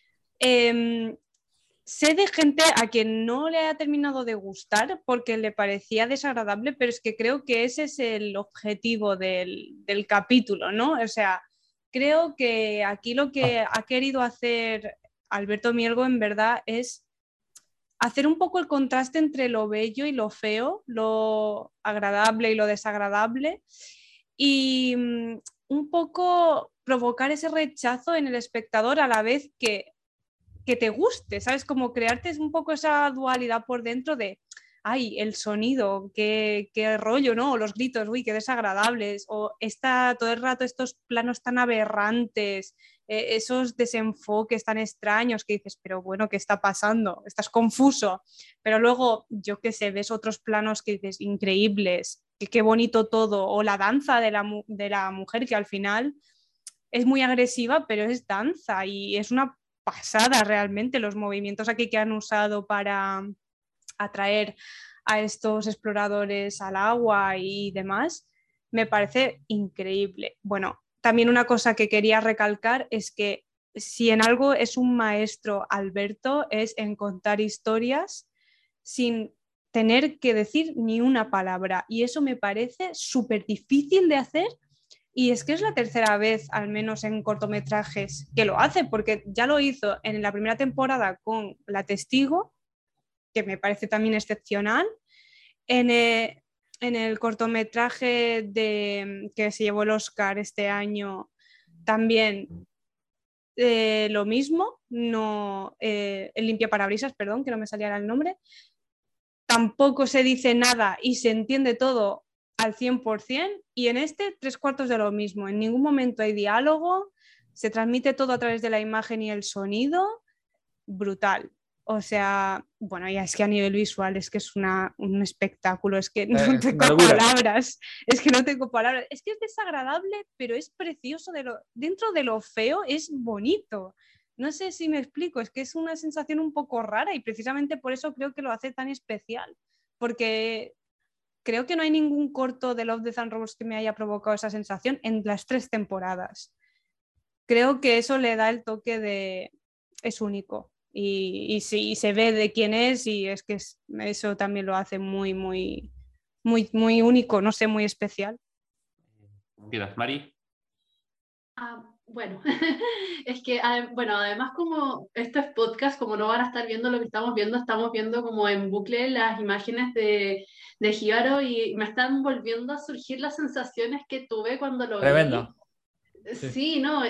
Sé de gente a quien no le ha terminado de gustar porque le parecía desagradable, pero es que creo que ese es el objetivo del capítulo, ¿no? O sea, creo que aquí lo que ha querido hacer Alberto Mielgo en verdad es hacer un poco el contraste entre lo bello y lo feo, lo agradable y lo desagradable, y un poco provocar ese rechazo en el espectador a la vez que te guste, ¿sabes? Como crearte un poco esa dualidad por dentro de, ay, el sonido, qué rollo, ¿no? O los gritos, uy, qué desagradables, o está todo el rato estos planos tan aberrantes, esos desenfoques tan extraños que dices, pero bueno, ¿qué está pasando? Estás confuso, pero luego, yo qué sé, ves otros planos que dices, increíbles, qué bonito todo, o la danza de la mujer que al final es muy agresiva, pero es danza y es una pasada realmente los movimientos aquí que han usado para atraer a estos exploradores al agua y demás, me parece increíble. Bueno, también una cosa que quería recalcar es que si en algo es un maestro Alberto es en contar historias sin tener que decir ni una palabra y eso me parece súper difícil de hacer y es que es la tercera vez, al menos en cortometrajes, que lo hace, porque ya lo hizo en la primera temporada con La Testigo, que me parece también excepcional. En el cortometraje que se llevó el Oscar este año, también lo mismo, no, el limpiaparabrisas, perdón, que no me salía el nombre. Tampoco se dice nada y se entiende todo al 100%, y en este 3/4 de lo mismo. En ningún momento hay diálogo, se transmite todo a través de la imagen y el sonido, brutal. O sea, bueno, ya es que a nivel visual es que es un espectáculo, es que no Es tengo una locura. palabras, es que no tengo palabras, es que es desagradable, pero es precioso, dentro de lo feo es bonito. No sé si me explico, es que es una sensación un poco rara y precisamente por eso creo que lo hace tan especial, porque creo que no hay ningún corto de Love, Death and Robots que me haya provocado esa sensación en las 3 temporadas. Creo que eso le da el toque de... es único. Y sí, se ve de quién es y es que eso también lo hace muy, muy, muy, muy único, no sé, muy especial. Como quieras, Mari. Bueno, es que, bueno, además como esto es podcast, como no van a estar viendo lo que estamos viendo como en bucle las imágenes de Jíbaro y me están volviendo a surgir las sensaciones que tuve cuando lo vi. Tremendo. Sí. Sí, no,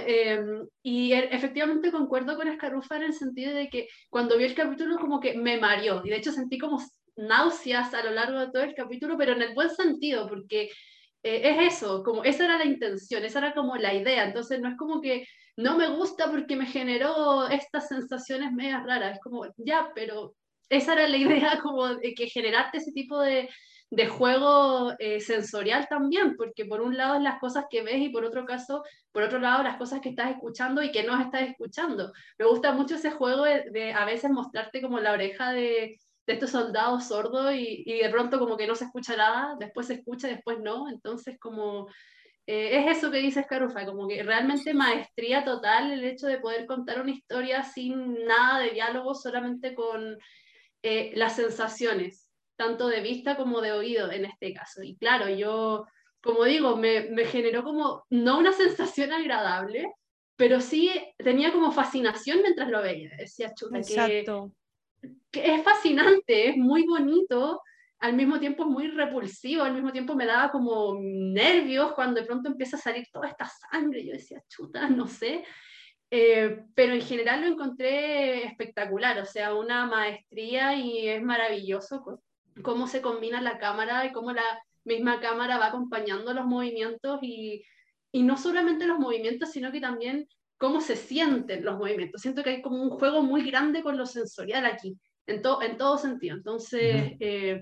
y efectivamente concuerdo con Escarufa en el sentido de que cuando vi el capítulo como que me mareó y de hecho sentí como náuseas a lo largo de todo el capítulo, pero en el buen sentido, porque es eso, como esa era la intención, esa era como la idea, entonces no es como que no me gusta porque me generó estas sensaciones medias raras, es como, ya, pero esa era la idea como de que generarte ese tipo de juego sensorial también, porque por un lado es las cosas que ves y por otro lado las cosas que estás escuchando y que no estás escuchando. Me gusta mucho ese juego de a veces mostrarte como la oreja de estos soldados sordos y de pronto como que no se escucha nada, después se escucha, después no, entonces como es eso que dice Carufa, como que realmente maestría total el hecho de poder contar una historia sin nada de diálogo, solamente con las sensaciones, tanto de vista como de oído en este caso. Y claro, yo, como digo, me generó como, no una sensación agradable, pero sí tenía como fascinación mientras lo veía. Decía, chuta, Exacto. que es fascinante, es muy bonito, al mismo tiempo es muy repulsivo, al mismo tiempo me daba como nervios cuando de pronto empieza a salir toda esta sangre. Yo decía, chuta, no sé. Pero en general lo encontré espectacular, o sea, una maestría y es maravilloso cómo se combina la cámara y cómo la misma cámara va acompañando los movimientos y no solamente los movimientos, sino que también cómo se sienten los movimientos. Siento que hay como un juego muy grande con lo sensorial aquí, en todo sentido. Entonces,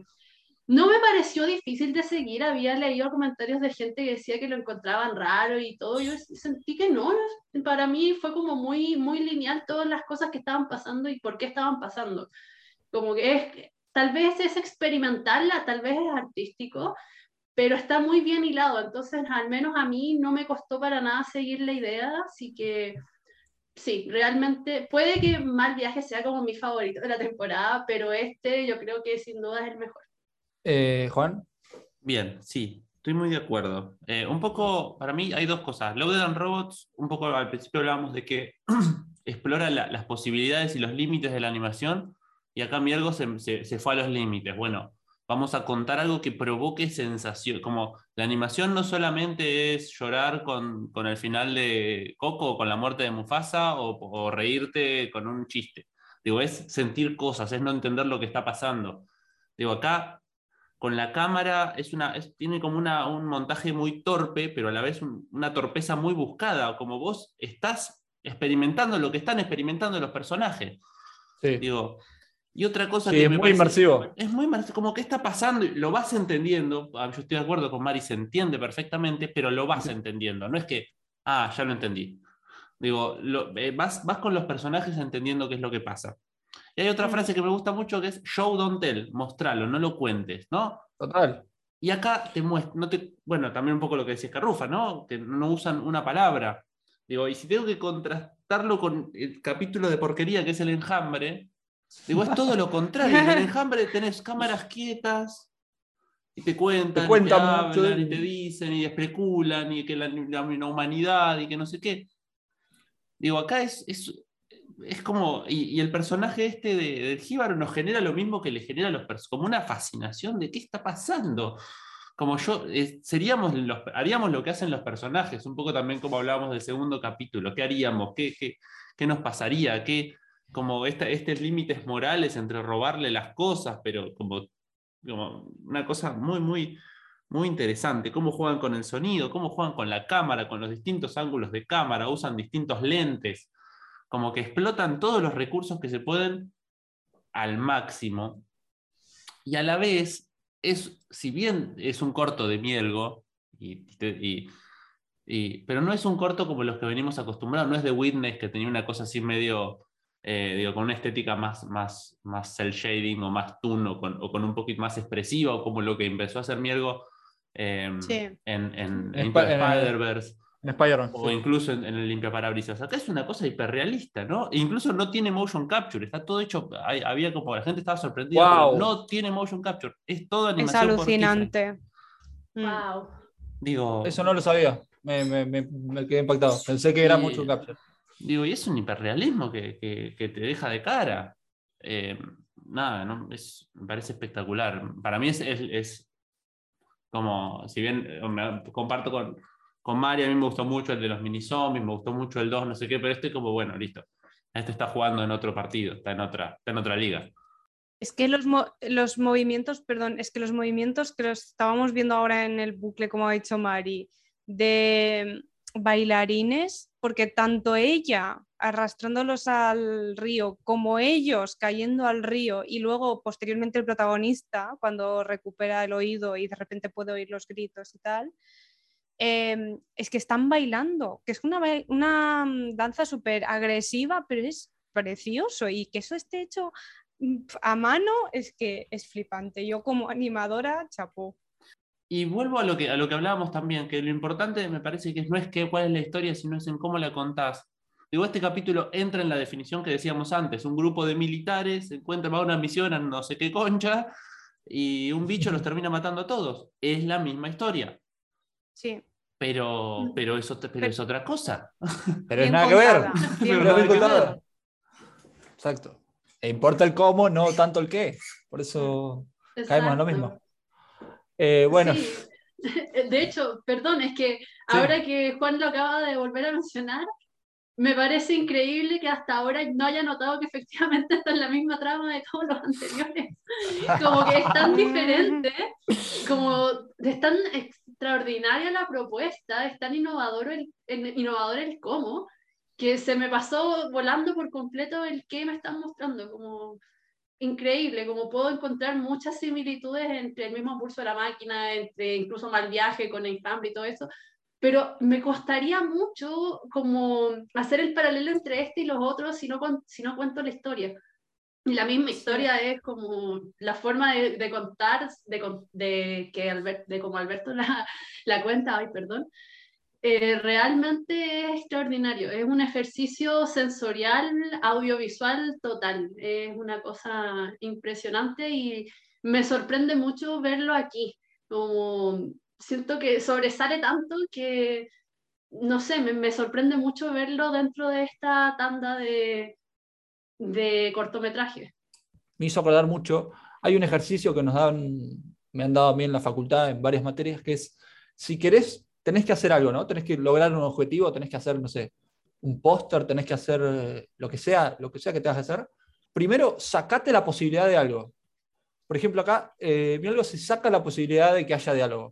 no me pareció difícil de seguir, había leído comentarios de gente que decía que lo encontraban raro y todo, yo sentí que no, para mí fue como muy, muy lineal todas las cosas que estaban pasando y por qué estaban pasando. Como que tal vez es experimental, tal vez es artístico, pero está muy bien hilado, entonces al menos a mí no me costó para nada seguir la idea, así que sí, realmente puede que Mal Viaje sea como mi favorito de la temporada, pero este yo creo que sin duda es el mejor. Juan. Bien, sí, estoy muy de acuerdo. Un poco, para mí hay dos cosas. Love, Death and Robots, un poco al principio hablábamos de que explora las posibilidades y los límites de la animación, y acá Miergo se fue a los límites. Bueno, vamos a contar algo que provoque sensación, como la animación no solamente es llorar con el final de Coco o con la muerte de Mufasa o reírte con un chiste. Digo, es sentir cosas, es no entender lo que está pasando. Digo, acá con la cámara tiene como un montaje muy torpe, pero a la vez una torpeza muy buscada, como vos estás experimentando lo que están experimentando los personajes. Sí. Digo, y otra cosa Sí, que es me muy parece, inmersivo. es muy inmersivo, como que está pasando y lo vas entendiendo. Yo estoy de acuerdo con Mari, se entiende perfectamente, pero lo vas entendiendo. No es que, ya lo entendí. Digo, vas con los personajes entendiendo qué es lo que pasa. Y hay otra frase que me gusta mucho que es show, don't tell, mostralo, no lo cuentes, ¿no? Total. Y acá te muestro, bueno, también un poco lo que decía Carrufa, ¿no? Que no usan una palabra. Digo, y si tengo que contrastarlo con el capítulo de porquería que es el enjambre, digo, es todo lo contrario. En el enjambre tenés cámaras quietas y te Te cuentan y te cuenta mucho. hablan y te dicen y especulan y que la humanidad y que no sé qué. Digo, acá es como, y el personaje este del Jíbaro nos genera lo mismo que le genera a los personajes, como una fascinación de qué está pasando. Como haríamos lo que hacen los personajes, un poco también como hablábamos del segundo capítulo, ¿qué haríamos? ¿Qué nos pasaría? Como estos límites morales entre robarle las cosas, pero como una cosa muy, muy, muy interesante. Cómo juegan con el sonido, cómo juegan con la cámara, con los distintos ángulos de cámara, usan distintos lentes, como que explotan todos los recursos que se pueden al máximo. Y a la vez, si bien es un corto de Mielgo, pero no es un corto como los que venimos acostumbrados, no es de Witness, que tenía una cosa así medio, con una estética más cel shading o más toon o con un poquito más expresiva, o como lo que empezó a hacer Mielgo Sí. en Into the Spider-Verse. En Spider-Man. O incluso en el limpiaparabrisas. Acá es una cosa hiperrealista, ¿no? E incluso no tiene motion capture, está todo hecho. Había como la gente estaba sorprendida, Wow. pero no tiene motion capture, es toda Es animación por keyframe. alucinante. Wow. Digo, Eso no lo sabía. Me quedé impactado. Pensé que era mucho capture. Digo, y es un hiperrealismo que te deja de cara. Nada, ¿no? Me parece espectacular. Para mí es como, si bien comparto con Mari, a mí me gustó mucho el de los mini zombies, me gustó mucho el 2, no sé qué, pero este como, bueno, listo. Este está jugando en otro partido, está en otra liga. Es que los movimientos, perdón, es que los movimientos que los estábamos viendo ahora en el bucle, como ha dicho Mari, de bailarines, porque tanto ella arrastrándolos al río como ellos cayendo al río y luego posteriormente el protagonista cuando recupera el oído y de repente puede oír los gritos y tal, es que están bailando, que es una danza súper agresiva, pero es precioso y que eso esté hecho a mano es que es flipante. Yo como animadora, chapó. Y vuelvo a lo que hablábamos también, que lo importante me parece que no es cuál es la historia, sino es en cómo la contás. Digo, este capítulo entra en la definición que decíamos antes, un grupo de militares se encuentra para una misión a no sé qué concha y un bicho los termina matando a todos. Es la misma historia. Sí. Pero es otra cosa. Pero es nada que ver. Bien Pero bien contada. contada. Exacto. E importa el cómo, no tanto el qué. Por eso caemos en lo mismo. Bueno. Sí. De hecho, perdón, es que ahora que Juan lo acaba de volver a mencionar, me parece increíble que hasta ahora no haya notado que efectivamente está en la misma trama de todos los anteriores. Como que es tan diferente, como es tan extraordinaria la propuesta, es tan innovador el cómo, que se me pasó volando por completo el qué me están mostrando, como increíble, como puedo encontrar muchas similitudes entre el mismo Pulso de la Máquina, entre incluso Mal Viaje con Enjambre y todo eso, pero me costaría mucho como hacer el paralelo entre este y los otros si no cuento la historia. Y la misma historia es como la forma de contar, de como Alberto la cuenta, ay, perdón, realmente es extraordinario. Es un ejercicio sensorial, audiovisual total. Es una cosa impresionante y me sorprende mucho verlo aquí. Como siento que sobresale tanto que, no sé, me sorprende mucho verlo dentro de esta tanda de cortometrajes. Me hizo acordar mucho. Hay un ejercicio que me han dado a mí en la facultad en varias materias, que es, si querés, tenés que hacer algo, ¿no? Tenés que lograr un objetivo, tenés que hacer, no sé, un póster, tenés que hacer lo que sea que tengas que hacer. Primero, sacate la posibilidad de algo. por ejemplo, acá, Mielgo se saca la posibilidad de que haya diálogo.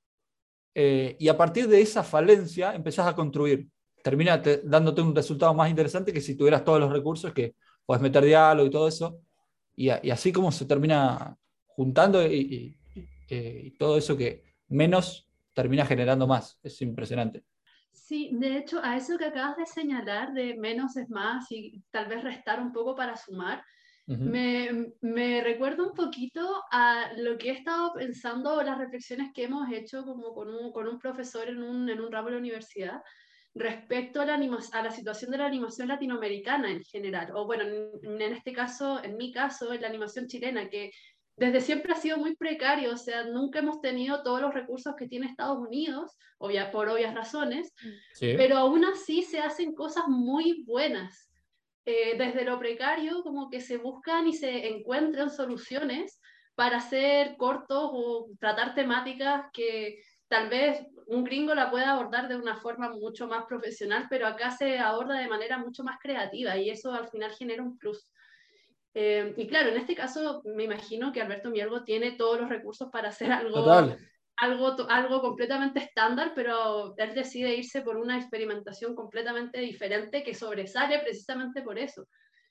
Y a partir de esa falencia empezás a construir. Termina dándote un resultado más interesante que si tuvieras todos los recursos que puedes meter diálogo y todo eso. Y así como se termina juntando y todo eso que menos termina generando más. Es impresionante. Sí, de hecho, a eso que acabas de señalar de menos es más y tal vez restar un poco para sumar, Uh-huh. me recuerda un poquito a lo que he estado pensando, las reflexiones que hemos hecho como con un profesor en un ramo de la universidad respecto a a la situación de la animación latinoamericana en general, o bueno, en este caso, en mi caso, en la animación chilena, que desde siempre ha sido muy precario, o sea, nunca hemos tenido todos los recursos que tiene Estados Unidos, por obvias razones, Sí. pero aún así se hacen cosas muy buenas. Desde lo precario, como que se buscan y se encuentran soluciones para hacer cortos o tratar temáticas que tal vez un gringo la pueda abordar de una forma mucho más profesional, pero acá se aborda de manera mucho más creativa y eso al final genera un plus. Y claro, en este caso me imagino que Alberto Mielgo tiene todos los recursos para hacer Total. algo completamente estándar, pero él decide irse por una experimentación completamente diferente que sobresale precisamente por eso.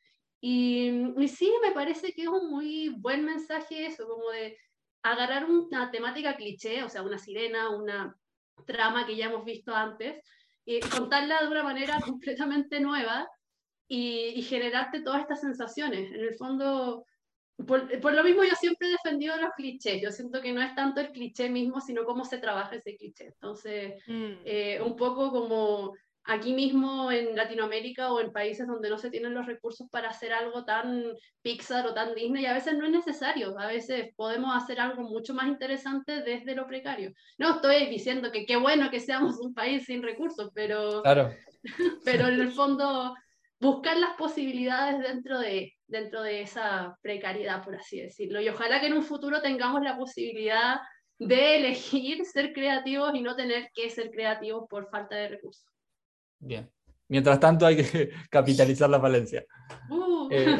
Y sí, me parece que es un muy buen mensaje eso, como de agarrar una temática cliché, o sea, una sirena, una trama que ya hemos visto antes, y contarla de una manera completamente nueva y generarte todas estas sensaciones. En el fondo, por lo mismo yo siempre he defendido los clichés. Yo siento que no es tanto el cliché mismo, sino cómo se trabaja ese cliché. Entonces, un poco como aquí mismo en Latinoamérica o en países donde no se tienen los recursos para hacer algo tan Pixar o tan Disney, a veces no es necesario. A veces podemos hacer algo mucho más interesante desde lo precario. No estoy diciendo que qué bueno que seamos un país sin recursos, Claro. pero en el fondo buscar las posibilidades dentro de esa precariedad, por así decirlo. Y ojalá que en un futuro tengamos la posibilidad de elegir ser creativos y no tener que ser creativos por falta de recursos. Bien. Mientras tanto hay que capitalizar la falencia. Uh. Eh,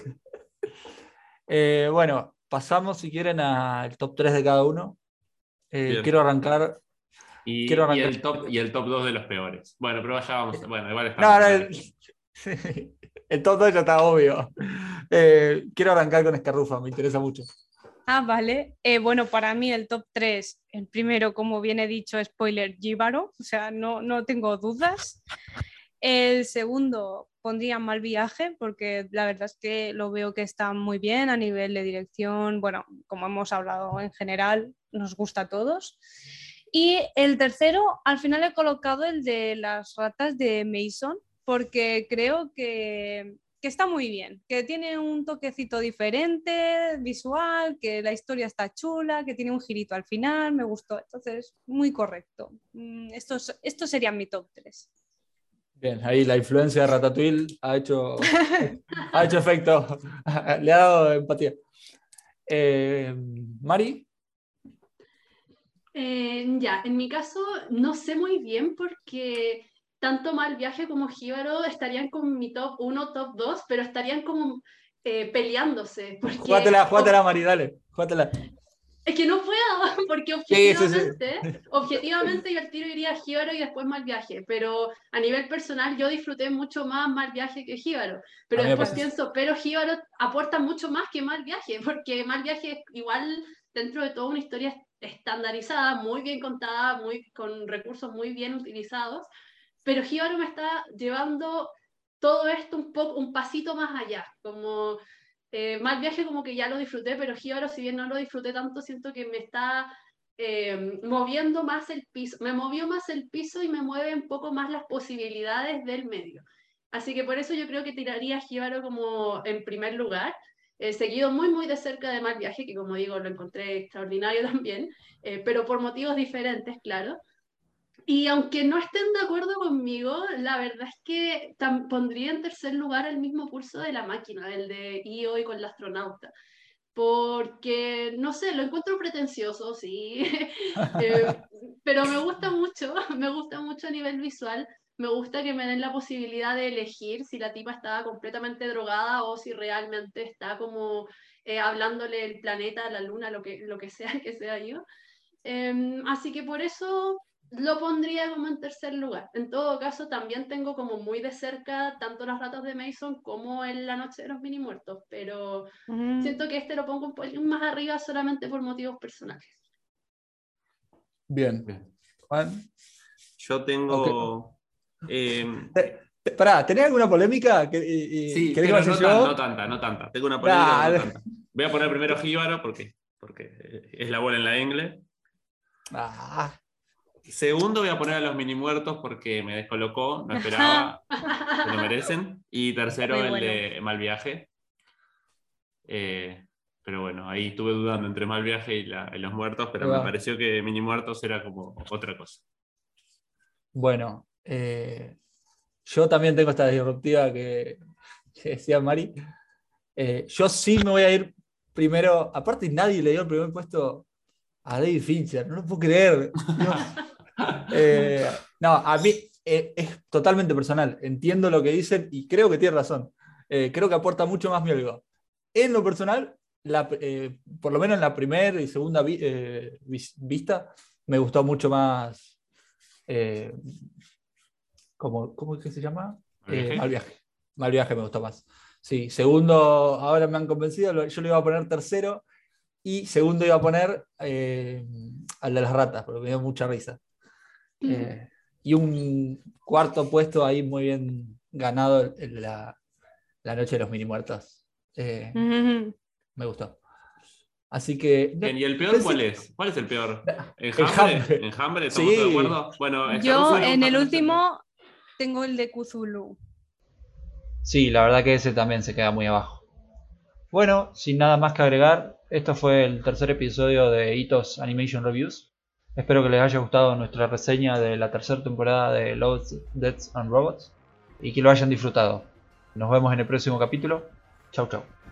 bueno, pasamos si quieren al top 3 de cada uno. Bien. Quiero arrancar. Quiero Y arrancar. el top 2 de los peores. Bueno, pero ya vamos. Bueno, igual No, estamos. no, el top 2 ya está obvio. Quiero arrancar con Escarrufa, me interesa mucho. Ah, vale. Bueno, para mí el top 3, el primero, como viene dicho, spoiler, Jíbaro, o sea, no tengo dudas. El segundo pondría Mal Viaje, porque la verdad es que lo veo que está muy bien a nivel de dirección, bueno, como hemos hablado en general, nos gusta a todos. Y el tercero, al final he colocado el de las ratas de Mason, porque creo que está muy bien, que tiene un toquecito diferente, visual, que la historia está chula, que tiene un girito al final, me gustó. Entonces, muy correcto. Estos serían mi top 3. Bien, ahí la influencia de Ratatouille ha hecho efecto, le ha dado empatía. Mari. Ya, en mi caso no sé muy bien porque tanto Mal Viaje como Jíbaro estarían con mi top 1, top 2, pero estarían como peleándose, porque Jugátela, Mari, dale. Jugátela. es que no puedo, porque Sí, sí, sí. objetivamente yo al tiro iría a Jíbaro y después Mal Viaje, pero a nivel personal yo disfruté mucho más Mal Viaje que Jíbaro, A pero mí me después pasa eso. pienso, pero Jíbaro aporta mucho más que Mal Viaje, porque Mal Viaje es igual dentro de toda una historia estandarizada, muy bien contada, con recursos muy bien utilizados, pero Jíbaro me está llevando todo esto un pasito más allá, como Mal Viaje como que ya lo disfruté, pero Jíbaro, si bien no lo disfruté tanto, siento que me está moviendo más el piso, me movió más el piso y me mueve un poco más las posibilidades del medio. Así que por eso yo creo que tiraría a Jíbaro como en primer lugar, seguido muy de cerca de Mal Viaje, que como digo lo encontré extraordinario también, pero por motivos diferentes, claro. Y aunque no estén de acuerdo conmigo, la verdad es que pondría en tercer lugar el mismo Pulso de la Máquina, el de Io y con la astronauta. Porque, no sé, lo encuentro pretencioso, sí, eh, pero me gusta mucho a nivel visual. Me gusta que me den la posibilidad de elegir si la tipa estaba completamente drogada o si realmente está como hablándole el planeta, la luna, lo que sea que sea yo. Así que por eso lo pondría como en tercer lugar. En todo caso, también tengo como muy de cerca tanto las ratas de Mason como en La Noche de los Mini Muertos, pero siento que este lo pongo un poquito más arriba solamente por motivos personales. Bien. Bien. Juan. Yo tengo. Pará, ¿tenés alguna polémica? Sí, ¿Querés que pero vaya no, yo? no tanta. Tengo una polémica, pero no Nah, tanta. Voy a poner primero Jíbaro porque es la bola en la ingle. ah, Segundo voy a poner a los mini muertos porque me descolocó, no esperaba, se lo merecen. Y tercero Muy el bueno. de Mal Viaje. Pero bueno, ahí estuve dudando entre Mal Viaje y los muertos, pero ahí me va. pareció que mini muertos era como otra cosa. Bueno, yo también tengo esta disruptiva que decía Mari. Yo sí me voy a ir primero. Aparte, nadie le dio el primer puesto a David Fincher. No lo puedo creer. Dios. No, a mí es totalmente personal. Entiendo lo que dicen y creo que tiene razón. Creo que aporta mucho más Mielgo. En lo personal, por lo menos en la primera y segunda vista, me gustó mucho más. ¿Cómo es que se llama? ¿Mal Viaje? Mal Viaje. Mal Viaje me gustó más. Sí, segundo, ahora me han convencido, yo le iba a poner tercero y segundo iba a poner al de las ratas, porque me dio mucha risa. Y un cuarto puesto ahí muy bien ganado en la noche de los mini muertos. Me gustó. Así que. Bien, ¿y el peor cuál es? ¿Cuál es el peor? Enjambre. ¿Enjambre? ¿Enjambre? ¿Estamos todos de Sí. acuerdo? Bueno, Yo Russo en el no sé. último tengo el de Cthulhu. Sí, la verdad que ese también se queda muy abajo. Bueno, sin nada más que agregar, esto fue el tercer episodio de Ito's Animation Reviews. Espero que les haya gustado nuestra reseña de la tercera temporada de Love, Death and Robots y que lo hayan disfrutado. Nos vemos en el próximo capítulo. Chau, chau.